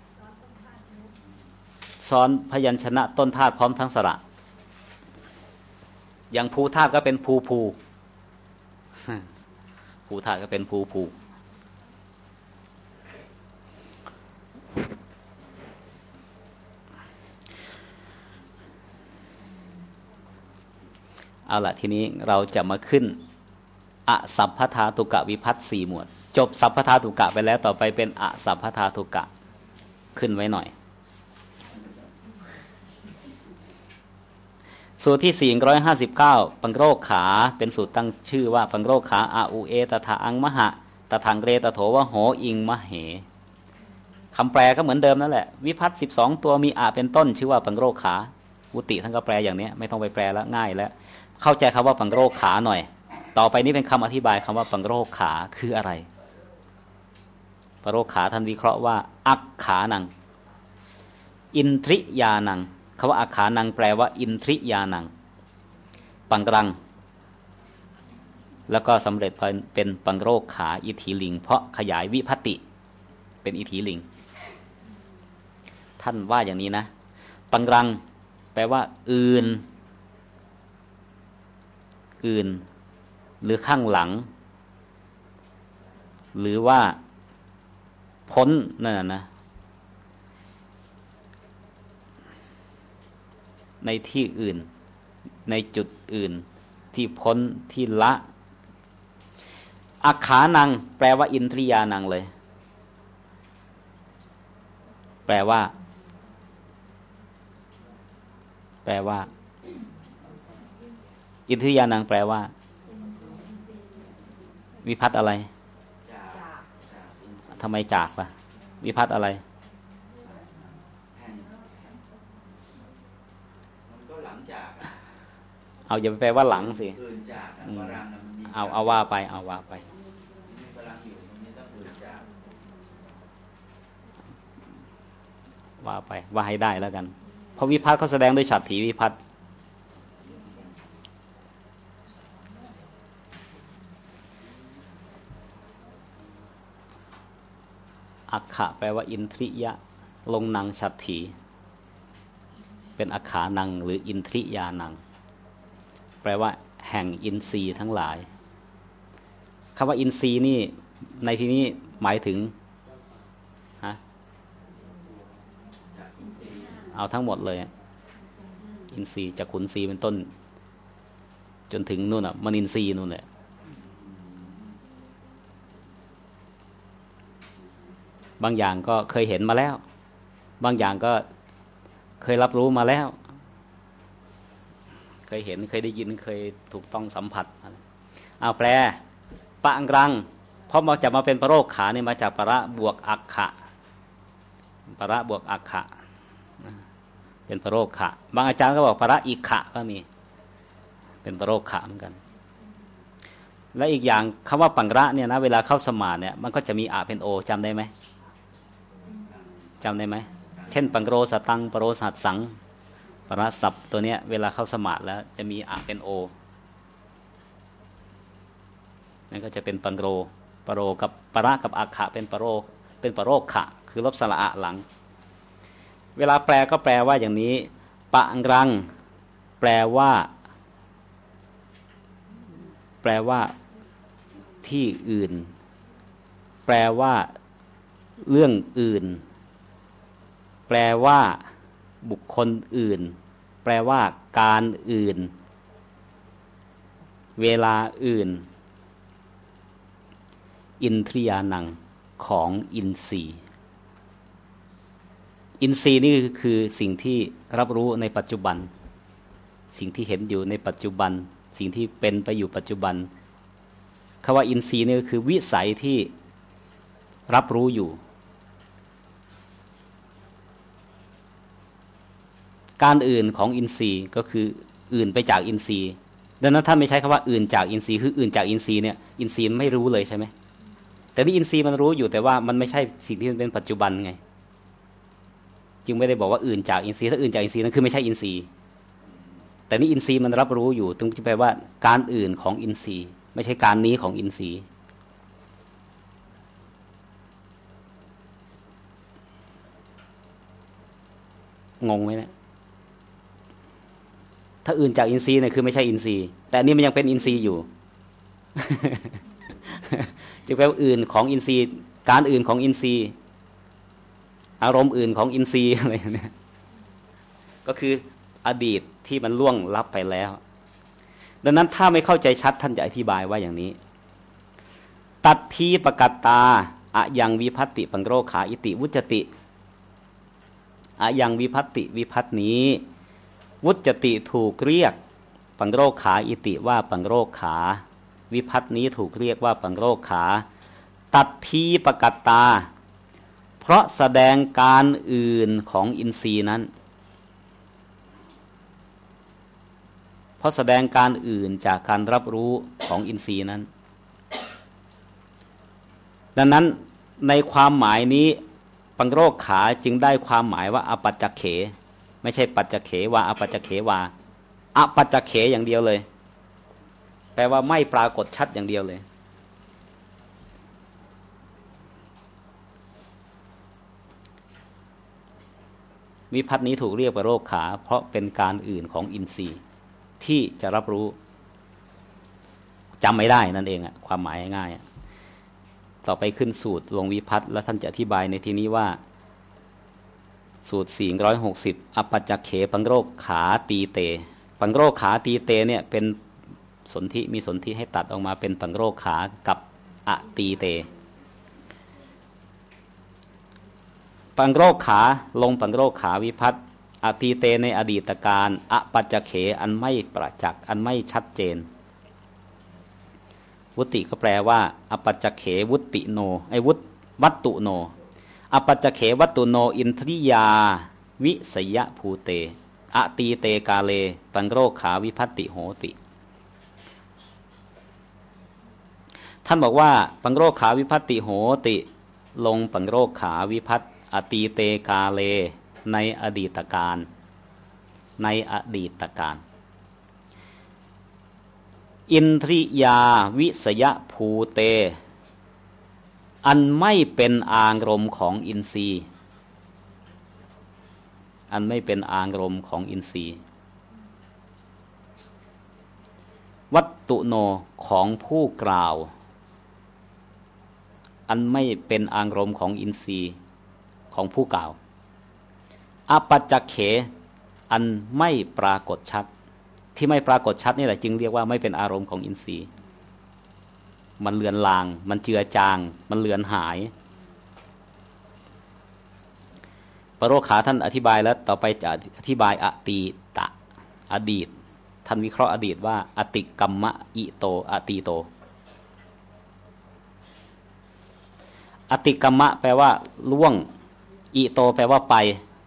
ซ้อนพยัญชนะต้นธาตุพร้อมทั้งสระอย่างภูธาตุก็เป็นภูภูภูธาตุก็เป็นภูภูเอาล่ะทีนี้เราจะมาขึ้นอสัพพทาตุกะวิภัตสี่หมวดจบสัพพทาตุกะไปแล้วต่อไปเป็นอสัพพทาตุกะขึ้นไว้หน่อยสูตรที่สี่ร้อยห้าสิบเก้าปังโรคขาเป็นสูตรตั้งชื่อว่าปังโรคขาอาอุเอตถาอังมหะตถังเรตโถวะโหอิงมะเหคำแปลก็เหมือนเดิมนั่นแหละวิภัตสิบสองตัวมีอาเป็นต้นชื่อว่าปังโรคขาอุติท่านก็แปลอย่างนี้ไม่ต้องไปแปลแล้วง่ายแล้วเข้าใจคำว่าปังโรคขาหน่อยต่อไปนี้เป็นคำอธิบายคำว่าปังโรคขาคืออะไรปังโรคขาท่านวิเคราะห์ว่าอักขานังอินทริยานังคำว่าอักขานังแปลว่าอินทริยานังปังรังแล้วก็สำเร็จเป็นปังโรคขาอิทธิลิงเพราะขยายวิภัตติเป็นอิทธิลิงท่านว่าอย่างนี้นะปังรังแปลว่าอื่นอื่นหรือข้างหลังหรือว่าพ้นนั่นนะในที่อื่นในจุดอื่นที่พ้นที่ละอักขานังแปลว่าอินทริยานังเลยแปลว่าแปลว่าอินทริยานังแปลว่าวิภัตอะไรทำไมจากล่ะวิภัตอะไรเอาอย่าไปแปลว่าหลังสิเอาเอาว่าไปเอาว่าไปว่าไปว่าให้ได้แล้วกันเพราะวิภัตเขาแสดงด้วยฉัตรถีวิภัตอักขะแปลว่าอินทริยะลงนังฉัตรถีเป็นอักขานังหรืออินทริยานังแปลว่าแห่งอินทรีย์ทั้งหลายคำว่าอินทรีย์นี่ในที่นี้หมายถึงฮะเอาทั้งหมดเลยอินทรีย์จากขุนทรีย์เป็นต้นจนถึงนู่นอ่ะมนินทรีย์นู่นแหละบางอย่างก็เคยเห็นมาแล้วบางอย่างก็เคยรับรู้มาแล้วเคยเห็นเคยได้ยินเคยถูกต้องสัมผัสเอาแปลปะอังรังเพราะมาจะมาเป็นปะโรคขาเนี่ยมาจากปะระบวกอักขะปะระบวกอักขะเป็นปะโรคขะบางอาจารย์ก็บอกปะระอิขะก็มีเป็นปะโรคขะเหมือนกันและอีกอย่างคำว่าปังระเนี่ยนะเวลาเข้าสมาธิเนี่ยมันก็จะมีอะเป็นโอจำได้ไหมจำได้ไหมเช่นปังโรสตังปโรสัตสังปรศัพท์ตัวเนี้ยเวลาเข้าสมาธิแล้วจะมีอะเป็นโอนั่นก็จะเป็นปังโรปโรกับปะระกับอักขะเป็นปะโรเป็นปะโรขะคือลบสระอะหลังเวลาแปลก็แปลว่าอย่างนี้ปะรังแปลว่าแปลว่าที่อื่นแปลว่าเรื่องอื่นแปลว่าบุคคลอื่นแปลว่าการอื่นเวลาอื่นอินทรียานังของอินทรีย์อินทรีย์นี่คือสิ่งที่รับรู้ในปัจจุบันสิ่งที่เห็นอยู่ในปัจจุบันสิ่งที่เป็นไปอยู่ปัจจุบันคำว่าอินทรีย์นี่ก็คือวิสัยที่รับรู้อยู่การอื่นของอินทรีย์ก็คืออื่นไปจากอินทรีย์ดังนั้นถ้าไม่ใช้คำว่าอื่นจากอินทรีย์คืออื่นจากอินทรีย์เนี่ยอินทรีย์ไม่รู้เลยใช่ไหมแต่นี่อินทรีย์มันรู้อยู่แต่ว่ามันไม่ใช่สิ่งที่มันเป็นปัจจุบันไงจึงไม่ได้บอกว่าอื่นจากอินทรีย์ถ้าอื่นจากอินทรีย์นั่นคือไม่ใช่อินทรีย์แต่นี่อินทรีย์มันรับรู้อยู่ตรงที่แปลว่าการอื่นของอินทรีย์ไม่ใช่การนี้ของอินทรีย์งงไหมเนี่ยถ้าอื่นจากอินทรีย์เนี่ยคือไม่ใช่อินทรีย์แต่อันนี้มันยังเป็นอินทรีย์อยู่ จึงแปลว่าอื่นของอินทรีย์การอื่นของอินทรีย์อารมณ์อื่นของอินทรีย์อะไรเนี่ยก็คืออดีตที่มันล่วงลับไปแล้วดังนั้นถ้าไม่เข้าใจชัดท่านจะอธิบายว่าอย่างนี้ตัดทีปกัตตาอะยังวิภัตติปังโรขาอิติวุจติอะยังวิภัตติวิภัตนี้วุจติถูกเรียกปังโรขาอิติว่าปังโรขาวิภัตนี้ถูกเรียกว่าปังโรขาตัดทีปกัตตาเพราะแสดงการอื่นของอินทรีย์นั้นเพราะแสดงการอื่นจากการรับรู้ของอินทรีย์นั้นดังนั้นในความหมายนี้ปังโรขาจึงได้ความหมายว่าอปัจจเขไม่ใช่ปัจจเขวาอปัจจเขวาอปัจจเขอย่างเดียวเลยแปลว่าไม่ปรากฏชัดอย่างเดียวเลยวิภัตนี้ถูกเรียกว่าโรคขาเพราะเป็นการอื่นของอินทรีย์ที่จะรับรู้จำไม่ได้นั่นเองอะความหมายง่ายๆต่อไปขึ้นสูตรลงวิภัตแล้วท่านจะอธิบายในที่นี้ว่าสูตรสี่ร้อยหกสิบอปัจจเขปังโรคขาตีเตปังโรคขาตีเตเนี่ยเป็นสนธิมีสนธิให้ตัดออกมาเป็นปังโรคขากับอตีเตปังโรคขาลงปังโรคขาวิภัตอตีเตในอดีตการอปัจจเขอันไม่ประจักษ์อันไม่ชัดเจนวุติก็แปลว่าอปัจจเขวุติโนไอวุตวัตตุโนอปัจจเขวัตตุโนอินทริยาวิสยภูเตอตีเตกาเลปังโรคขาวิภัตติโหติท่านบอกว่าปังโรคขาวิภัตติโหติลงปังโรคขาวิภัตอตีเตกาเลในอดีตการในอดีตการอินทริยาวิสยภูเตอันไม่เป็นอารมณ์ของอินทรีย์อันไม่เป็นอารมณ์ของอินทรีย์วัตตุโนของผู้กล่าวอันไม่เป็นอารมณ์ของอินทรีย์ของผู้กล่าวอปัจจเขอันไม่ปรากฏชัดที่ไม่ปรากฏชัดนี่แหละจึงเรียกว่าไม่เป็นอารมณ์ของอินทรีย์มันเลือนลางมันเจือจางมันเลือนหายปโรขาท่านอธิบายแล้วต่อไปจะอธิบายอตีตะอดีตท่านวิเคราะห์อดีตว่าอติกัมมะอิโตอตีโตอติกัมมะแปลว่าล่วงอิโตแปลว่าไป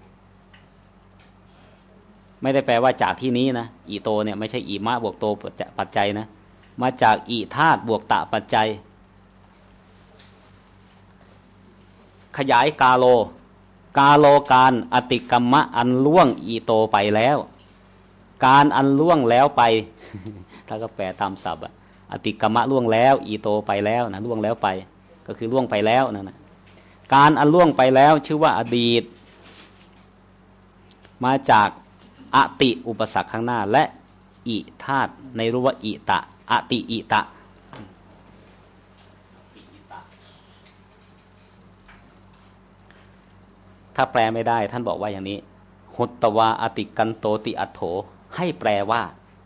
ไม่ได้แปลว่าจากที่นี้นะอิโตเนี่ยไม่ใช่อิมะบวกโตปัจจัยนะมาจากอิธาตุบวกตะปัจจัยขยายกาโลกาโลการอติกัมมะอันล่วงอิโตไปแล้วการอันล่วงแล้วไป ถ้าก็แปลตามศัพท์อะอติกัมมะล่วงแล้วอิโตไปแล้วนะล่วงแล้วไปก็คือล่วงไปแล้วนั่นนะการอันล่วงไปแล้วชื่อว่าอดีตมาจากอติอุปสรรคข้างหน้าและอิธาตุในรู้ว่าอิตะอติอิตะถ้าแปลไม่ได้ท่านบอกว่าอย่างนี้หุตตวาอติกันโตติอัตโถให้แปลว่า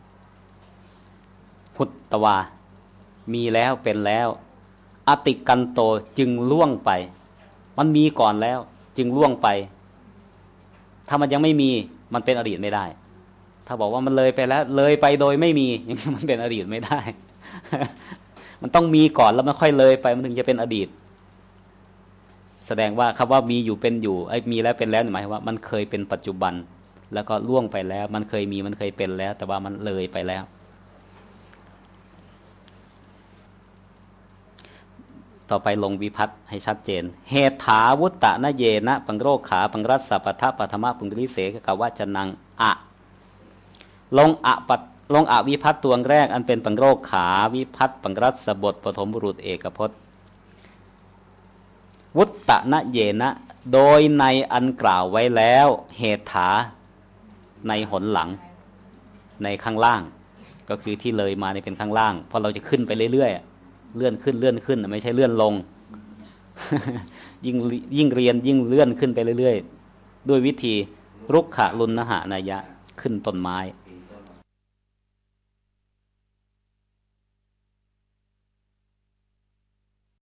หุตตวามีแล้วเป็นแล้วอติกันโตจึงล่วงไปมันมีก่อนแล้วจึงล่วงไปถ้ามันยังไม่มีมันเป็นอดีตไม่ได้ถ้าบอกว่ามันเลยไปแล้วเลยไปโดยไม่มีอย่างนี้มันเป็นอดีตไม่ได้ มันต้องมีก่อนแล้วมันค่อยเลยไปมันถึงจะเป็นอดีตแสดงว่าคำว่ามีอยู่เป็นอยู่ไอ้มีแล้วเป็นแล้วหมายว่ามันเคยเป็นปัจจุบันแล้วก็ล่วงไปแล้วมันเคยมีมันเคยเป็นแล้วแต่ว่ามันเลยไปแล้วต่อไปลงวิพัตน์ให้ชัดเจนเหตุถาวุตตะนะเยนะปังโรขาปังรัสสะปะทะปัทมะปุงริเสกกวะจนังอะลงอะปัดลงอะวิพัตน์ตัวแรกอันเป็นปังโรขาวิพัตน์ปังรัสสะบทปฐมบุรุษเอกพจน์วุตตะนะเยนะโดยในอันกล่าวไว้แล้วเหตุถาในหนหลังในข้างล่างก็คือที่เลยมาในเป็นข้างล่างเพราะเราจะขึ้นไปเรื่อยๆเลื่อนขึ้นเลื่อนขึ้นไม่ใช่เลื่อนลง ยิ่งยิ่งเรียนยิ่งเลื่อนขึ้นไปเรื่อยๆด้วยวิธีรุกขะลุนนหะนายะขึ้นต้นไม้